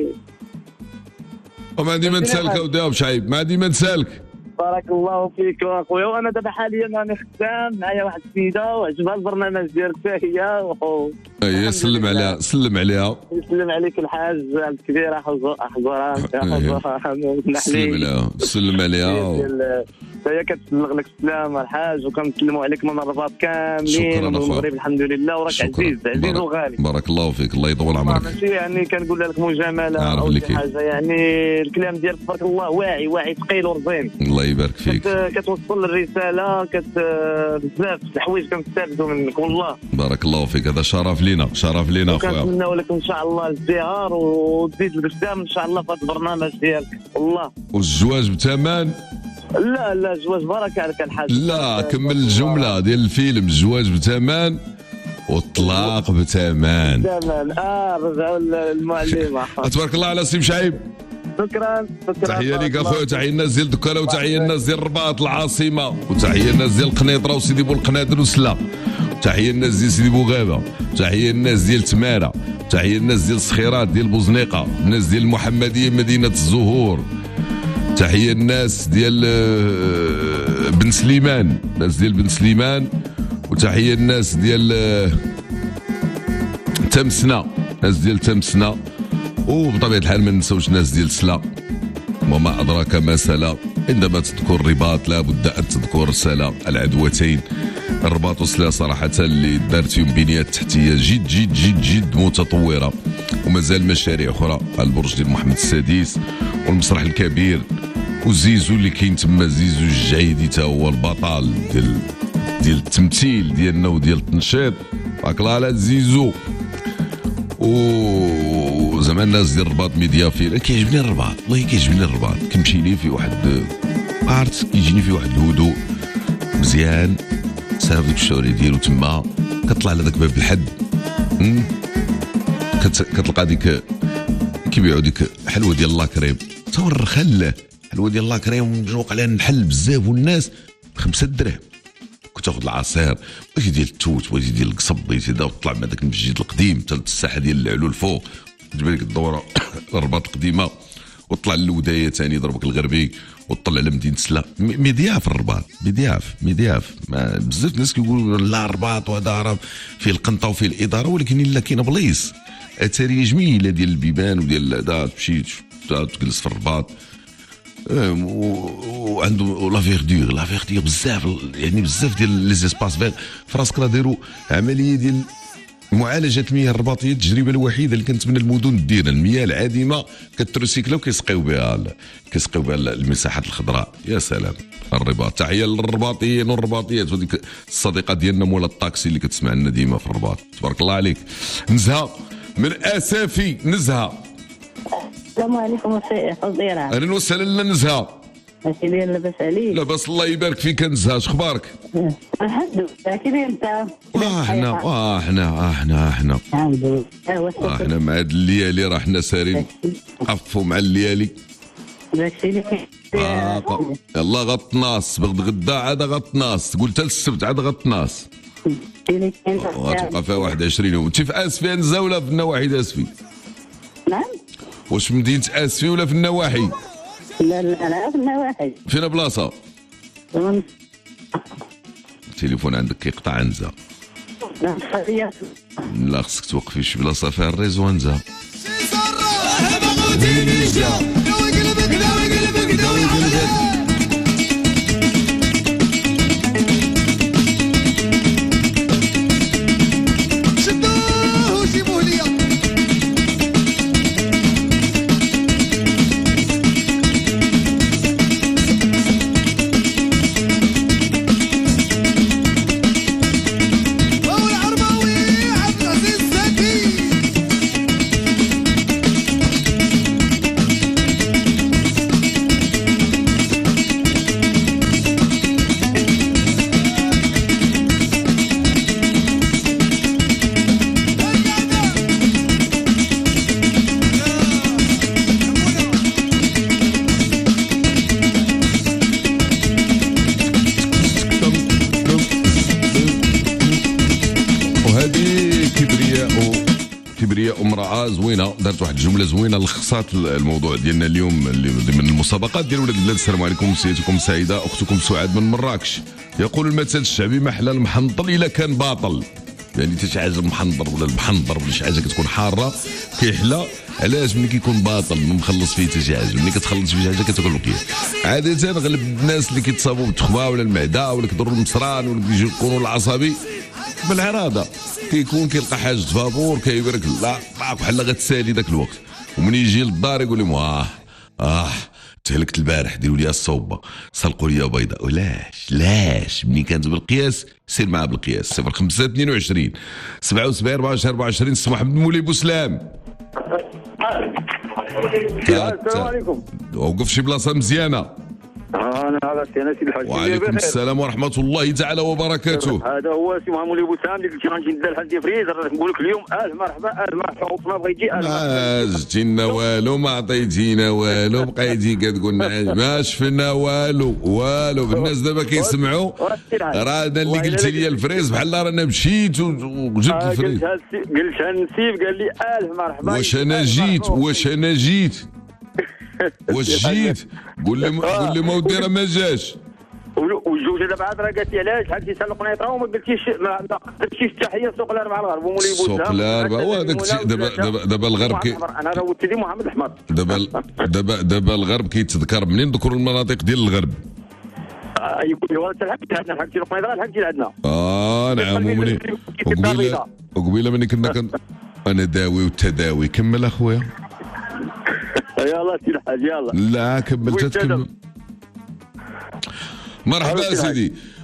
[SPEAKER 3] وما ديما نسالك اودي بشعيب ما ديما نسالك.
[SPEAKER 8] بارك الله فيك اخويا. وانا دابا حاليا راني خدام معايا واحد السيده وعجبها البرنامج ديالك حتى هي و-
[SPEAKER 3] اي سلم عليها سلم عليها
[SPEAKER 8] يسلم عليك الحاج الكبير حزوران
[SPEAKER 3] سلم عليها سلم عليها و...
[SPEAKER 8] هي كتبلغ لك السلام الحاج وكنسلموا عليك من الرباط كاملين
[SPEAKER 3] شكراً
[SPEAKER 8] ومن
[SPEAKER 3] أخويا.
[SPEAKER 8] المغرب الحمد لله وراك
[SPEAKER 3] شكراً.
[SPEAKER 8] عزيز عزيز
[SPEAKER 3] بارك-
[SPEAKER 8] وغالي.
[SPEAKER 3] بارك الله فيك الله يطول عمرك.
[SPEAKER 8] ماشي يعني كنقول لك مجامله
[SPEAKER 3] أعرف
[SPEAKER 8] او
[SPEAKER 3] اللي
[SPEAKER 8] شي
[SPEAKER 3] كاين.
[SPEAKER 8] حاجه يعني الكلام ديالك تبارك الله واعي واعي ثقيل ورزين.
[SPEAKER 3] الله يبارك فيك.
[SPEAKER 8] كت- كتوصل الرساله كت بزاف د الحوايج كنستافدوا منك والله.
[SPEAKER 3] بارك الله فيك هذا شرف لينا شرف لينا اخويا.
[SPEAKER 8] وكنتمناو لك ان شاء الله الازدهار وتزيد القدام ان شاء الله في هذا البرنامج ديالك والله.
[SPEAKER 3] والزواج بثمن.
[SPEAKER 8] لا لا زواج بركه عليك الحاج.
[SPEAKER 3] لا كمل الجمله ديال الفيلم الزواج بثمن والطلاق بثمن.
[SPEAKER 8] تمام اه رجعوا المعلمه.
[SPEAKER 3] تبارك الله على سي شعيب.
[SPEAKER 8] شكرا شكرا.
[SPEAKER 3] تحيه ليك اخويا وتحيه الناس ديال دكاله وتحيه الناس ديال الرباط العاصمه وتحيه الناس ديال القنيطره وسيدي بوالقنادر وسلا تحيه الناس ديال سيدي بوغابه تحيه الناس ديال تماره تحيه الناس ديال الصخيرات ديال بوزنيقه الناس ديال المحمديه مدينه الزهور تحيه الناس ديال آه، بن سليمان الناس ديال بن سليمان وتحيه الناس ديال آه، تمسنا الناس ديال تمسنا وبطبيعه الحال ما ننساوش الناس ديال سلا وما ادراك ما سلا عندما تذكر الرباط لابد ان تذكر سلا العدوتين الرباط وسلا صراحه اللي دارت فيهم بنيات تحتيه جد جد جد جد متطوره ومازال مشاريع اخرى البرج ديال محمد السادس والمسرح الكبير وزيزو اللي كاين تما زيزو الجعيدي تا هو البطل ديال ديال التمثيل ديالنا وديال التنشيط بارك الله على زيزو وزعما الناس ديال الرباط ميديا في كيعجبني الرباط، والله كيعجبني الرباط، كنمشي ليه في واحد عرفت كيجيني في واحد الهدوء مزيان، ساهر ديك الشوري ديالو تما، كطلع على ذاك باب الحد كتلقى ديك كيبيعوا ديك حلوه ديال الله كريم، تصور الرخله حلوه ديال الله كريم مجوق عليها النحل بزاف والناس خمسة دراهم، كنت تاخذ العصير بغيتي ديال التوت بغيتي ديال القصب بغيتي دا وتطلع مع داك المسجد القديم حتى الساحه ديال العلو الفوق، تجيب لك الدوره الرباط القديمه وطلع للودايه ثاني يضربك الغربي وطلع على مدينه سلا، مضياف الرباط مضياف مضياف بزاف الناس كيقولوا لا الرباط وهذا راه فيه القنطه وفيه الاداره، ولكن الا كاين بلايص اثريه جميله ديال البيبان وديال هذا تمشي تجلس في الرباط وعنده لا فيردور لا فيردور بزاف يعني بزاف ديال لي زيسباس فيغ في راسك راه داروا عمليه ديال معالجه المياه الرباطيه، التجربه الوحيده اللي كانت من المدن ديالنا، المياه العادمه كتروسيكلا وكيسقيو بها كيسقيو بها المساحات الخضراء، يا سلام الرباط. تحيه للرباطيين والرباطيات وديك الصديقه ديالنا مولا الطاكسي اللي كتسمع لنا ديما في الرباط، تبارك الله عليك. نزهه من اسافي، نزهه
[SPEAKER 10] السلام عليكم السي فضيله.
[SPEAKER 3] اهلا وسهلا نزهه.
[SPEAKER 10] ماشي داير لاباس عليك؟
[SPEAKER 3] لاباس الله يبارك فيك نزهه، اخبارك؟
[SPEAKER 10] الحمد لله. كي داير انت؟
[SPEAKER 3] اه حنا اه حنا اه حنا حنا
[SPEAKER 10] الحمد لله.
[SPEAKER 3] اه حنا مع هاد الليالي راه حنا سارين عفوا مع الليالي
[SPEAKER 10] داكشي اللي
[SPEAKER 3] آه يلا غطناس بغد غدا عاد غطناس، تقول حتى السبت عاد غطناس غتبقى فيها واحد وعشرين يوم. انت في اسفي نزا ولا في النواحي ديال اسفي؟
[SPEAKER 10] نعم.
[SPEAKER 3] واش في مدينه اسفي ولا في النواحي؟
[SPEAKER 10] لا لا انا في النواحي.
[SPEAKER 3] فين بلاصه؟ التليفون عندك كيقطع نزا. لا خصك توقفي شي بلاصه فيها الريزو نزا. امرأة زوينة دارت واحد الجملة زوينة لخصات الموضوع ديالنا اليوم اللي من المسابقات ديال ولاد البلاد. السلام عليكم، سيدتكم سعيدة، أختكم سعاد من مراكش. يقول المثل الشعبي ما حلى المحنطر إلا كان باطل، يعني حتى شي حاجة المحنطر ولا المحنطر ولا شي حاجة كتكون حارة كيحلى، علاش؟ ملي كيكون باطل ما مخلص فيه حتى شي حاجة، ملي كتخلص فيه شي حاجة كتاكل لك اياه. عادة غالب الناس اللي كيتصابوا بالتخمة ولا المعدة ولا كيضروا المصران ولا كيجيو يكونوا العصبي بالعراضه كيكون كيلقى حاجه فابور كيبرك لا بحال غتسالي ذاك الوقت، ومن يجي للدار يقول لهم اه اه تهلكت البارح ديروا لي الصوبه سلقوا لي بيضاء. ولاش لاش ملي كانت بالقياس سير معها بالقياس. صفر خمسة اثنين وعشرين سبعة وسبعين أربعة وعشرين أربعة وعشرين. سي محمد مولاي بوسلام.
[SPEAKER 8] السلام عليكم.
[SPEAKER 3] وقف شي بلاصه مزيانه.
[SPEAKER 8] انا هذا انا سيدي الحاج.
[SPEAKER 3] وعليكم السلام ورحمه الله تعالى وبركاته.
[SPEAKER 8] هذا هو سي محمد ابو سام اللي قلتي غنجي ندير لحد فريزر، نقول لك اليوم الف مرحبا الف مرحبا وصلنا بغا يجي الف
[SPEAKER 3] ما جيتينا والو ما عطيتينا والو بقيتي كتقول ما شفنا والو والو. الناس دابا كيسمعوا راه انا اللي قلتي لي الفريز بحال رانا مشيت وجبت الفريز.
[SPEAKER 8] قلتها للنسيب قال لي الف مرحبا.
[SPEAKER 3] واش انا جيت واش انا جيت واش جيت؟ قول لي قول لي ما ودي راه ما جاش.
[SPEAKER 8] والجوجه دابا عاد راه قالت لي علاش حالتي سلق نيطره وما قلتيش ما درتيش التحيه سوق الاربعه الغرب ومولي بوسام.
[SPEAKER 3] سوق الاربعه وهذاك الشيء دابا دابا دابا الغرب كي
[SPEAKER 8] انا راه ودت لي محمد الاحمر.
[SPEAKER 3] دابا دابا دابا الغرب كيتذكر منين ذكروا المناطق ديال الغرب.
[SPEAKER 8] يقول لي الحاج عندنا الحاج سوق نيطره الحاج عندنا.
[SPEAKER 3] اه نعم. ومني وقبيله وقبيله مني كنا كن انا داوي والتداوي. كمل اخويا.
[SPEAKER 8] يلا سي الحاج يلا.
[SPEAKER 3] لا كمل تكمل. مرحبا سيدي.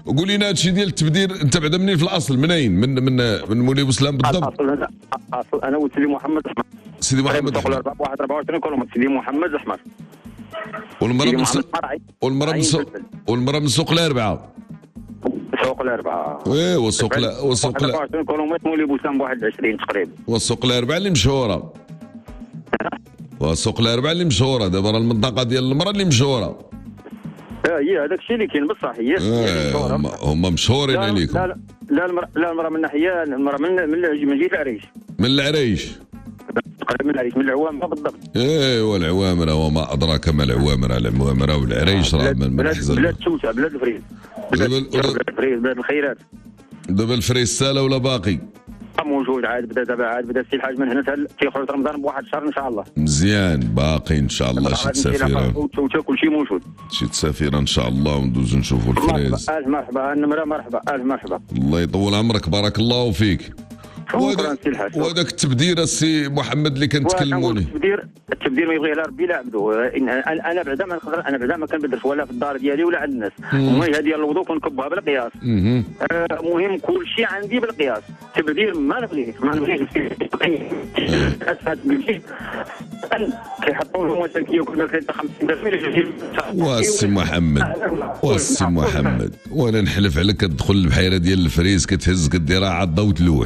[SPEAKER 3] قول لنا هادشي ديال التبدير، انت بعدا منين في الاصل؟ منين؟ من من من مولاي بوسلام بالضبط؟
[SPEAKER 8] اصل انا اصل انا وسيدي محمد احمر.
[SPEAKER 3] سيدي محمد
[SPEAKER 8] احمر واحد أربعة وعشرين كيلومتر. سيدي محمد احمر.
[SPEAKER 3] والمراه من سوق والمراه من سوق والمراه من سوق الاربعه.
[SPEAKER 8] سوق الاربعه.
[SPEAKER 3] ايوا سوق لا وسوق
[SPEAKER 8] أربعة وعشرين كيلومتر مولاي بوسلام بواحد عشرين تقريبا.
[SPEAKER 3] وسوق الاربعه اللي مشهوره. وسوق الاربعه اللي مشهوره دابا راه المنطقه ديال المراه اللي مشهوره.
[SPEAKER 8] اه هي هذاك الشيء اللي كاين بصح هي
[SPEAKER 3] اه هم, هم مشهورين عليكم.
[SPEAKER 8] لا لا لا المراه لا المراه من ناحيه المراه من من من جهه العريش.
[SPEAKER 3] من العريش
[SPEAKER 8] تقريبا من العريش من العوامره بالضبط.
[SPEAKER 3] ايوا العوامره وما ادراك ما العوامره. العوامره والعريش راه من احسن
[SPEAKER 8] بلاد توسع بلاد الفريز بلاد الفريز بلاد الخيرات.
[SPEAKER 3] دابا الفريز سالا ولا باقي؟
[SPEAKER 8] موجود عاد بدا دابا عاد بدا السي الحاج من هنا تيخرج رمضان بواحد الشهر ان شاء الله.
[SPEAKER 3] مزيان باقي ان شاء الله شي تسافيره
[SPEAKER 8] كل شيء موجود.
[SPEAKER 3] شي تسافيره ان شاء الله وندوزو نشوفوا الفريز.
[SPEAKER 8] الف مرحبا النمره مرحبا الف مرحبا.
[SPEAKER 3] الله يطول عمرك بارك الله فيك.
[SPEAKER 8] شكرا سي الحاج.
[SPEAKER 3] وهذاك التبدير السي محمد اللي كنتكلموا عليه
[SPEAKER 8] التبدير التبدير ما يبغيه لا ربي لا عبدو. انا بعدا ما نقدر انا بعدا ما كنبدلش ولا في الدار ديالي ولا عند الناس. المهم هذه ديال الوضوء كنكبها بالقياس. المهم كل شيء عندي بالقياس. التبدير ما نبغيه ما نبغيش اسفات بالشيء كيحطوا له مساكيه وكنا كنتا خمسين درهم.
[SPEAKER 3] واسي محمد واسي محمد وانا نحلف عليك كتدخل البحيره ديال الفريز كتهز كديرها عضه وتلوح.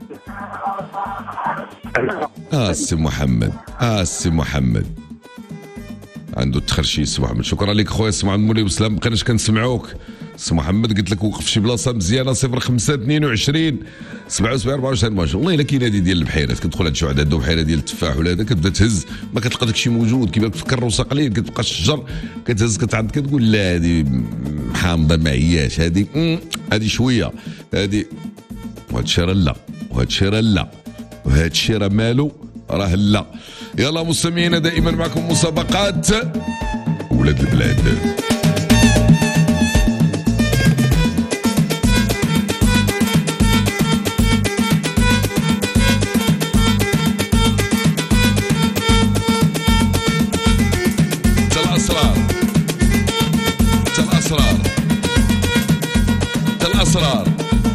[SPEAKER 3] اه السي محمد اه السي محمد عنده التخرشيش سي محمد. شكرا لك خويا سي محمد مولاي بوسلام بقيناش كنسمعوك سي محمد. قلت لك وقف شي بلاصه مزيانه صفر خمسة اثنين وعشرين سبعة وسبعين أربعة وعشرين ماشي والله الا كاين هذه ديال البحيرات كتدخل هاد شي وحده عنده بحيره ديال التفاح ولا هذا كتبدا تهز ما كتلقى داك الشيء موجود كيما تفكر روسه قليل كتبقى الشجر كتهز كتعض كتقول لا هذه حامضه ما هياش هذه هذه شويه هذه وهاد الشيء راه لا وهاد الشيء راه لا وهاد الشيء راه مالو راه لا. يلا مستمعينا دائما معكم مسابقات ولاد البلاد. الاسرار الاسرار الاسرار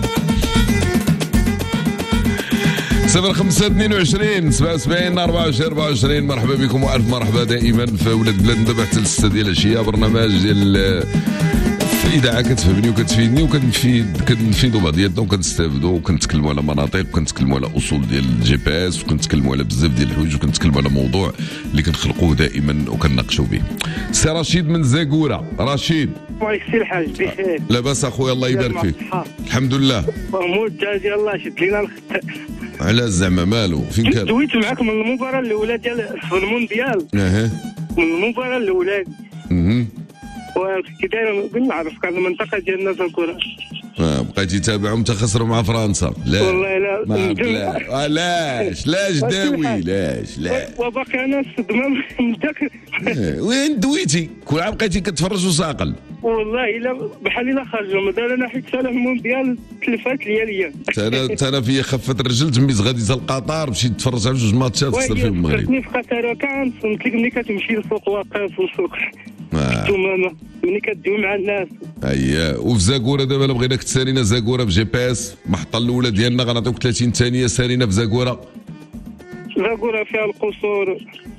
[SPEAKER 3] صفر خمسة اثنين وعشرين سبعة وسبعين أربعة وعشرين أربعة وعشرين. مرحبا بكم والف مرحبا دائما في ولاد بلاد. دابا حتى الستة ديال العشيه برنامج ديال في اذاعه كتفهمني وكتفيدني وكنفيد كنفيدوا بعضياتنا وكنستافدوا وكنتكلموا على مناطق وكنتكلموا على اصول ديال الجي بي اس وكنتكلموا على بزاف ديال الحوايج وكنتكلموا على موضوع اللي كنخلقوه دائما وكنناقشوا به. سي رشيد من زاكوره. رشيد
[SPEAKER 11] وعليك السي الحاج بخير؟
[SPEAKER 3] لاباس اخويا الله يبارك فيك. الحمد لله.
[SPEAKER 11] محمود جازي الله شد لينا الخط.
[SPEAKER 3] على زعما مالو فين كان؟
[SPEAKER 11] دويت معاك من المباراه الاولى ديال في المونديال.
[SPEAKER 3] اها
[SPEAKER 11] من المباراه الاولى.
[SPEAKER 3] اها
[SPEAKER 11] وكي داير نعرفك على المنطقه ديالنا في الكره.
[SPEAKER 3] اه بقيتي تابعهم تخسروا مع فرنسا. لا
[SPEAKER 11] والله لا
[SPEAKER 3] ما لا علاش لاش داوي لاش لا
[SPEAKER 11] وباقي انا الصدمه من ذاك.
[SPEAKER 3] وين دويتي؟ كل عام بقيتي كتفرج وساقل.
[SPEAKER 11] والله الا بحال الا خرجوا مازال انا حيت سالح المونديال تلفات ليا ليا.
[SPEAKER 3] انا انا في خفت الرجل تميت غادي لقطر مشيت تفرج على جوج ماتشات خسر فيهم المغرب.
[SPEAKER 11] فكرتني في قطر كان فهمت لك ملي كتمشي للسوق واقف والسوق
[SPEAKER 3] آه.
[SPEAKER 11] ملي كدوي مع الناس.
[SPEAKER 3] اييه وفي زاكوره دابا الا بغيناك تسالينا زاكوره بجي بي اس المحطه الاولى ديالنا غنعطيوك ثلاثين ثانيه سالينا في زاكوره.
[SPEAKER 11] زاكوره فيها القصور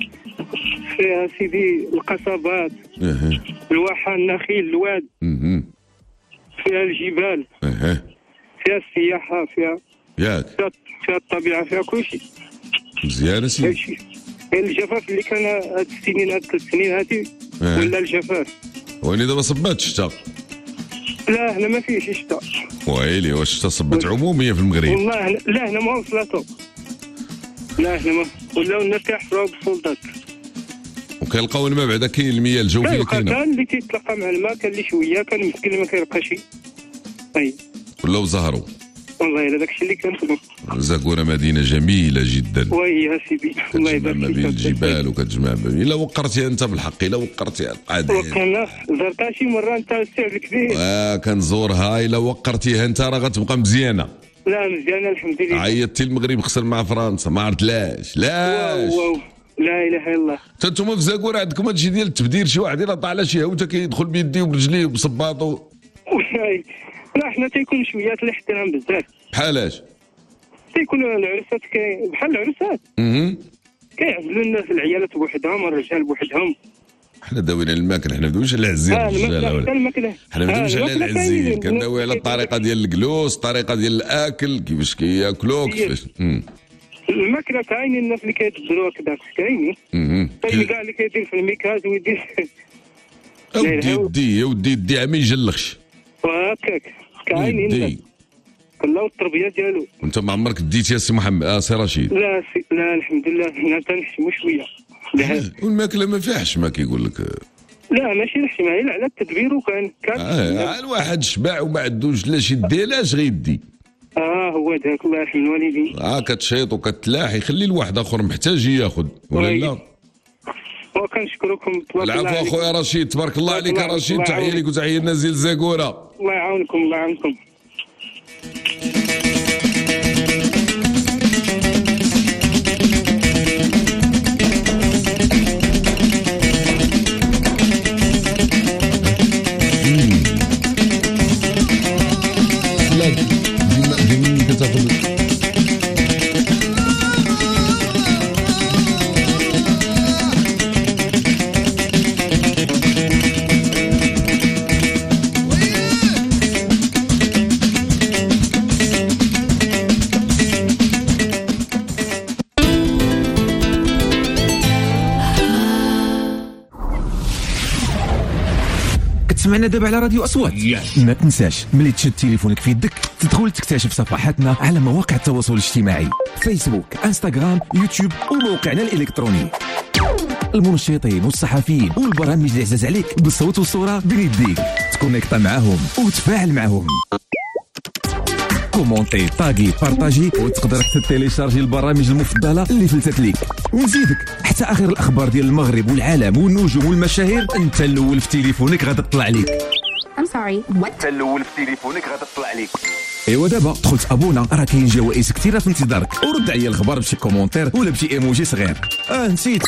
[SPEAKER 11] فيها سيدي القصبات
[SPEAKER 3] اها
[SPEAKER 11] الواحه النخيل الواد
[SPEAKER 3] اها
[SPEAKER 11] فيها الجبال
[SPEAKER 3] اها
[SPEAKER 11] فيها السياحه فيها
[SPEAKER 3] ياك
[SPEAKER 11] فيها الطبيعه فيها كل شيء
[SPEAKER 3] مزيان سيدي.
[SPEAKER 11] الجفاف اللي كان هاد السنين هاد الثلاث سنين هادي
[SPEAKER 3] أه.
[SPEAKER 11] ولا الجفاف
[SPEAKER 3] ويني دابا صبات الشتا.
[SPEAKER 11] لا هنا ما فيهش الشتاء.
[SPEAKER 3] ويلي واش الشتا صبت عموميه في المغرب؟
[SPEAKER 11] والله لا هنا ما وصلتو لا هنا ما ولاو الناس كيحفروا بالسلطات
[SPEAKER 3] وكيلقاو الماء بعدا كاين المياه الجوفيه كاينه.
[SPEAKER 11] كان اللي تيتلقى مع الماء كان اللي شويه كان مسكين ما كيلقى شي. اي
[SPEAKER 3] ولاو زهروا
[SPEAKER 11] والله الا داكشي اللي كان فيه.
[SPEAKER 3] زاكوره مدينه جميله جدا.
[SPEAKER 11] وي يا سيدي الله يبارك
[SPEAKER 3] فيك. ما بين الجبال وكتجمع ما بين. الا وقرتيها انت بالحق الا وقرتيها القادر.
[SPEAKER 11] وقرنا زرتها شي مره انت السعر الكبير.
[SPEAKER 3] اه كنزورها الا وقرتيها انت راه غتبقى مزيانه.
[SPEAKER 11] لا مزيانه الحمد لله.
[SPEAKER 3] عيطتي المغرب خسر مع فرنسا ما عرفت لاش لاش.
[SPEAKER 11] واو لا اله الا الله.
[SPEAKER 3] حتى انتم في زاكوره عندكم هادشي ديال التبدير شي واحد الا طالع شي هوته كيدخل بيديه وبرجليه وبصباطو.
[SPEAKER 11] لا حنا تيكون شويه الاحترام بزاف.
[SPEAKER 3] بحالاش؟
[SPEAKER 11] تيكونوا العرسات كي بحال العرسات
[SPEAKER 3] اها
[SPEAKER 11] كيعزلوا الناس العيالات بوحدهم والرجال بوحدهم.
[SPEAKER 3] حنا داوينا الماكله، حنا ما ندويش على العزيز
[SPEAKER 11] اه
[SPEAKER 3] الرجال
[SPEAKER 11] الماكله
[SPEAKER 3] ولا
[SPEAKER 11] حتى الماكله
[SPEAKER 3] حنا ما ندويش
[SPEAKER 11] آه،
[SPEAKER 3] على
[SPEAKER 11] الماكلة
[SPEAKER 3] العزيز،
[SPEAKER 11] كاينين.
[SPEAKER 3] كندوي على الطريقه ديال الجلوس، الطريقه ديال الاكل، كيفاش كياكلوا كيفاش. امم
[SPEAKER 11] الماكله كاينين الناس اللي كيتبدلوا هكذاك كاينين.
[SPEAKER 3] امم
[SPEAKER 11] كاين كاع اللي كيدير في الميكاز ويدير
[SPEAKER 3] ودي ودي يا ودي دي ما يجلخش
[SPEAKER 11] وهكاك كاينين الناس.
[SPEAKER 3] ودي
[SPEAKER 11] كل والتربيه ديالو.
[SPEAKER 3] وانت ما عمرك ديت يا سي محمد اه سي رشيد؟
[SPEAKER 11] لا سي... لا الحمد لله حنا تنحشموا شويه.
[SPEAKER 3] والماكله ما فيها حشمه كيقول لك.
[SPEAKER 11] لا ماشي الحشمه، هي على التدبير وكان كان
[SPEAKER 3] اه الواحد شبع وما عندوش لاش يدي لاش غيدي.
[SPEAKER 11] اه هو ذاك الله يرحم الوالدين.
[SPEAKER 3] اه كتشيط وكتلاح يخلي الواحد اخر محتاج ياخذ ولا لا؟
[SPEAKER 11] وكنشكركم تبارك الله.
[SPEAKER 3] العفو اخويا رشيد، تبارك الله عليك يا رشيد، تحيه لك وتحيه لنزيل زاكوره.
[SPEAKER 11] الله يعاونكم الله يعاونكم.
[SPEAKER 12] تسمعنا دابا على راديو أصوات. yes. ما تنساش ملي تشد تليفونك في يدك تدخل تكتشف صفحاتنا على مواقع التواصل الاجتماعي فيسبوك انستغرام يوتيوب وموقعنا الإلكتروني. المنشطين والصحفيين والبرامج اللي عزاز عليك بالصوت والصورة بين يديك، تكونيكتا معاهم وتفاعل معاهم. كومونتي طاقي بارطاجي وتقدر حتى تيليشارجي البرامج المفضله اللي فلتت ليك، ونزيدك حتى اخر الاخبار ديال المغرب والعالم والنجوم والمشاهير انت الاول في تليفونك غادي تطلع ليك.
[SPEAKER 4] I'm sorry what؟
[SPEAKER 12] انت الاول في تليفونك غادي تطلع ليك. ايوا دابا دخلت ابونا راه كاين جوائز كثيره في انتظارك، ورد عليا الخبر بشي كومونتير ولا بشي ايموجي صغير. اه نسيت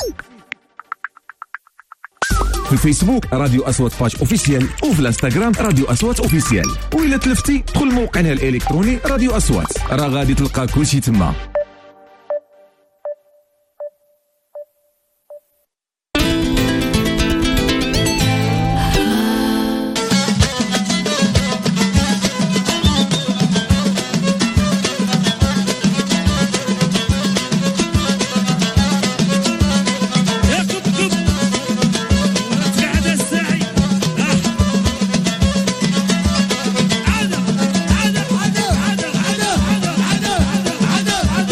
[SPEAKER 12] في الفيسبوك راديو أصوات باج اوفيسيال، وفي الانستغرام راديو أصوات اوفيسيال، وإلا تلفتي دخل موقعنا الالكتروني راديو أصوات، راه غادي تلقى كلشي تما.
[SPEAKER 1] عدا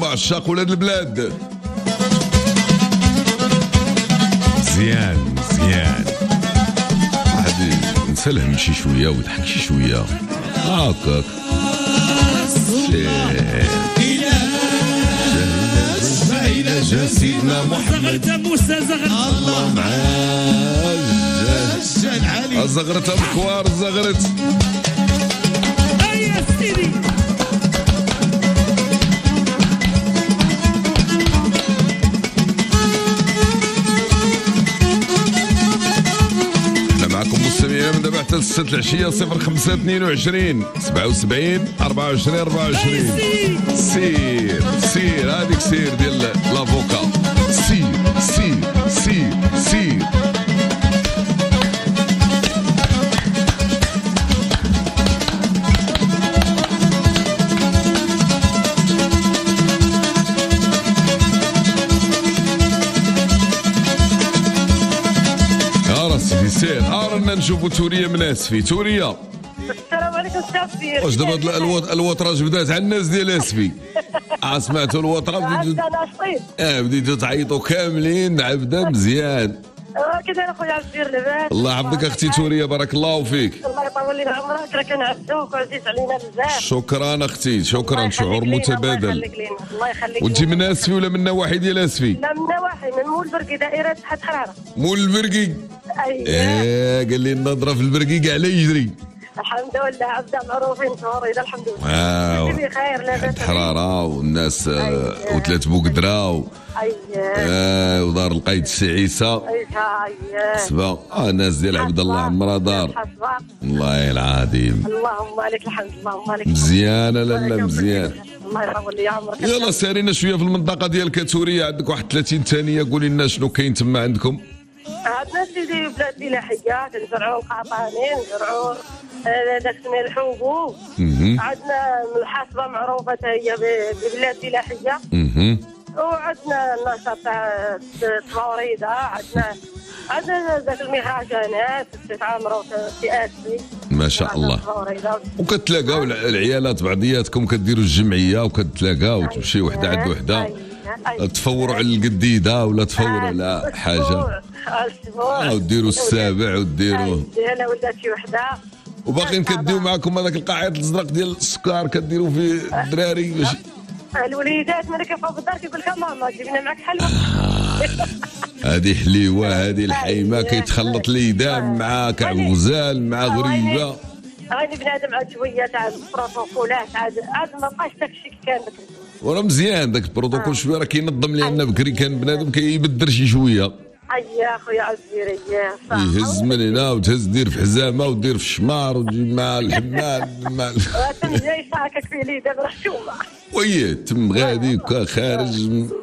[SPEAKER 3] عشاق ولاد البلاد. مزيان مزيان، واحد ينسى الهم شي شويه ويضحك شي شويه هاكاك. جا سيدنا محمد
[SPEAKER 13] موسى زغرت
[SPEAKER 3] الله معاه الجان علي زغرت مكوار زغرت
[SPEAKER 13] يا سيدي.
[SPEAKER 3] احنا معكم مستمعين من دابا حتى الستة العشيه صفر خمسة اثنين وعشرين سبعة وسبعين أربعة وعشرين أربعة وعشرين. سير سير هذيك سير ديال لافوكا. سير سير سير سير. سير رانا نشوفوا توريه من اسفي. توريه
[SPEAKER 14] السلام عليكم سافي.
[SPEAKER 3] واش دابا الوطراج بدات على الناس ديال اسفي؟ اه سمعتوا الوطره بديتو اه بديتو تعيطوا كاملين عبده مزيان.
[SPEAKER 14] كذا اخويا عزير لاباس.
[SPEAKER 3] الله يحفظك اختي توريه بارك الله فيك.
[SPEAKER 14] الله يطول لنا عمرك راه كنعبدوك وعزيز علينا بزاف.
[SPEAKER 3] شكرا اختي شكرا شعور متبادل.
[SPEAKER 14] الله يخليك.
[SPEAKER 3] وانت من اسفي ولا من نواحي ديال اسفي؟
[SPEAKER 14] لا من نواحي من مول البرقي دائره تحت حراره.
[SPEAKER 3] مول البرقي
[SPEAKER 14] اييه
[SPEAKER 3] اه قال لي النظره في البرقي كاع لا يجري.
[SPEAKER 14] الحمد لله عبده معروفين توريده الحمد لله.
[SPEAKER 3] واو
[SPEAKER 14] بخير لاباس
[SPEAKER 3] حراره والناس آه وثلاث بوقدره و...
[SPEAKER 14] اييه
[SPEAKER 3] آه ودار القايد السي عيسى
[SPEAKER 14] اييه
[SPEAKER 3] سبا اه الناس ديال عبد الله عمرها دار. الله العظيم
[SPEAKER 14] اللهم عليك الحمد اللهم عليك
[SPEAKER 3] مزيانه لالا مزيان.
[SPEAKER 14] الله يطول لي عمرك.
[SPEAKER 3] يلا سارينا شويه في المنطقه ديالك توريه. عندك واحد ثلاثين ثانيه قولي لنا شنو كاين تما عندكم.
[SPEAKER 14] عندنا سيدي بلاد فلاحيه كنزرعوا القطانين نزرعوا داك سميه الحبوب. عندنا الحصبه معروفه هي ببلاد فلاحيه. وعندنا النشاط تاع التوريده. عندنا عندنا ذاك المهرجانات في عامره في اسفي
[SPEAKER 3] ما شاء الله. وكتلاقاو العيالات بعضياتكم كديروا الجمعيه وكتلاقاو وتمشي وحده عند وحده تفوروا على القديده ولا تفوروا على حاجه
[SPEAKER 14] الاسبوع
[SPEAKER 3] وديروا السابع وديروا
[SPEAKER 14] انا ولات شي وحده.
[SPEAKER 3] وباقيين كديروا معكم هذاك القاعد الازرق ديال السكر كديروا فيه الدراري باش
[SPEAKER 14] الوليدات ملي كيبقاو في الدار كيقول لك ماما جبنا معك حلوه.
[SPEAKER 3] هذه حليوه هذه الحيمه كيتخلط ليدام مع كعب غزال مع غريبه.
[SPEAKER 14] غادي بنادم عاد شويه تاع البروتوكولات عاد عاد ما بقاش داك الشيء كي كان بكري.
[SPEAKER 3] وراه مزيان داك البروتوكول شويه راه كينظم لان بكري كان بنادم كيبدر شي شويه.
[SPEAKER 14] اييه اخويا عزيري صح.
[SPEAKER 3] يهز من هنا وتهز دير في حزامه ودير في الشمار وتجي مع الحمال مع
[SPEAKER 14] جاي صاكك في لي دابا راه شومه.
[SPEAKER 3] وي تم غادي خارج.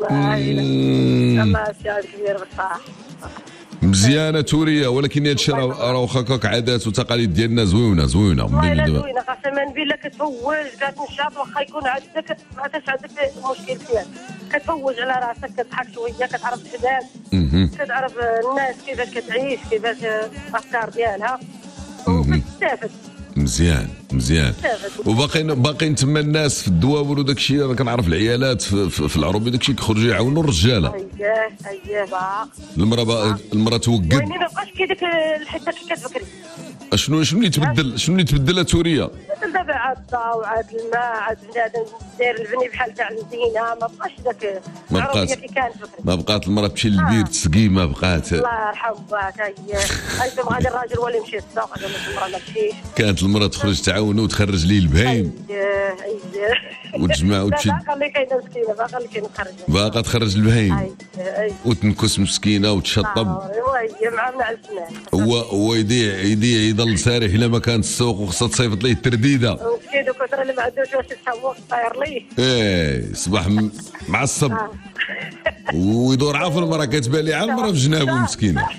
[SPEAKER 14] الله شاعر كبير بصح.
[SPEAKER 3] مزيانه توريه ولكن هذا الشيء راه واخا عادات وتقاليد ديالنا زوينه زوينه
[SPEAKER 14] والله زوينه قسما بالله كتفوج كتنشاط واخا يكون عندك ما عادش عندك مشكل فيها كتفوج على راسك كتضحك شويه كتعرف الحداث كتعرف الناس كيفاش كتعيش كيفاش الافكار ديالها وكتستافد.
[SPEAKER 3] مزيان مزيان. وباقيين باقيين تما الناس في الدواول وداك الشيء انا كنعرف العيالات في, في, في العروبي داك الشيء كيخرجوا يعاونوا الرجاله.
[SPEAKER 14] اييه اييه باق
[SPEAKER 3] المراه المراه توقد
[SPEAKER 14] وين ما بقاش كي داك الحته كي كتبكري.
[SPEAKER 3] شنو شنو اللي تبدل شنو اللي تبدل توريه؟
[SPEAKER 14] دابا عاد الضوء عاد الماء عاد بنادم داير البني بحال تاع المدينه ما بقاش داك العربيه كي كانت بكري.
[SPEAKER 3] ما بقات المراه تمشي للبير تسقي ما بقات.
[SPEAKER 14] الله يرحم باك اييه ايتم غادي الراجل هو اللي يمشي للسوق هذا المراه ما تمشيش.
[SPEAKER 3] كانت المراه تخرج تعاون وتخرج ليه البهايم.
[SPEAKER 14] اييه اييه
[SPEAKER 3] وتجمع وتشد.
[SPEAKER 14] باقا اللي كاينه مسكينه باقا اللي كاين تخرج.
[SPEAKER 3] باقا تخرج البهايم.
[SPEAKER 14] اييه
[SPEAKER 3] وتنكس مسكينه وتشطب.
[SPEAKER 14] اييه مع من على السنان.
[SPEAKER 3] هو هو يضيع يضيع يضل سارح الى ما كان السوق وخصها تصيفط ليه الترديده.
[SPEAKER 14] مسكين وكثر اللي ما عندوش واش يتسوق طاير ليه.
[SPEAKER 3] ايه صباح معصب ويدور عافر المراه كتبان لي على المراه في جنابه مسكينه.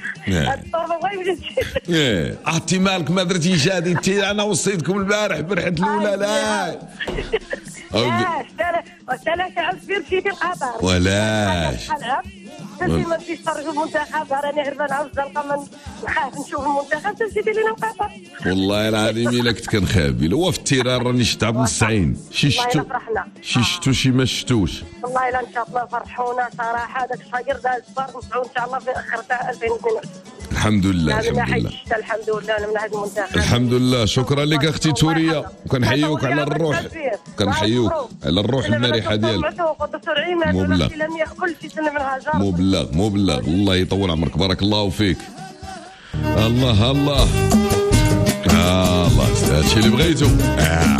[SPEAKER 3] ايه عطي مالك ما درتي شادي انت انا وصيتكم البارح برحت الاولى لا.
[SPEAKER 14] لا ثلاثة عصفور في القطر
[SPEAKER 3] ولاش
[SPEAKER 14] تمشي ما تمشيش تفرج المنتخب راني هربان عاوز نلقى من نخاف نشوف المنتخب تمشي دير لنا القطر.
[SPEAKER 3] والله العظيم الا كنت كنخاف هو في التيران راني شفت عبد السعين شي شتو شي شتو شي ما شتوش
[SPEAKER 14] والله الا ان شاء الله فرحونا صراحه داك الشهر داز صار نسعوا ان شاء الله في اخر تاع ألفين واثنين وعشرين.
[SPEAKER 3] الحمد لله
[SPEAKER 14] الحمد
[SPEAKER 3] الحمد لله
[SPEAKER 14] الحمد لله من هذا المنتخب.
[SPEAKER 3] الحمد لله شكرا لك اختي توريه وكنحيوك على الروح كنحيوك على الروح المرحه ديالك. مبلغ مبلغ مبلغ الله يطول عمرك بارك الله فيك. الله الله آه الله هادشي اللي بغيتو آه.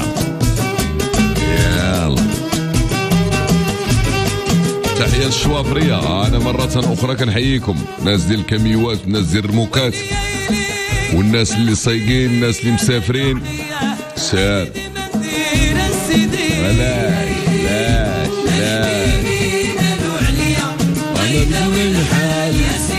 [SPEAKER 3] يلا تحية الشوافرية. أنا مرة أخرى كنحييكم ناس ديال الكاميوات والناس ديال الرموكات والناس اللي صايقين الناس اللي مسافرين سار علاش علاش علاش أنا بدون الحال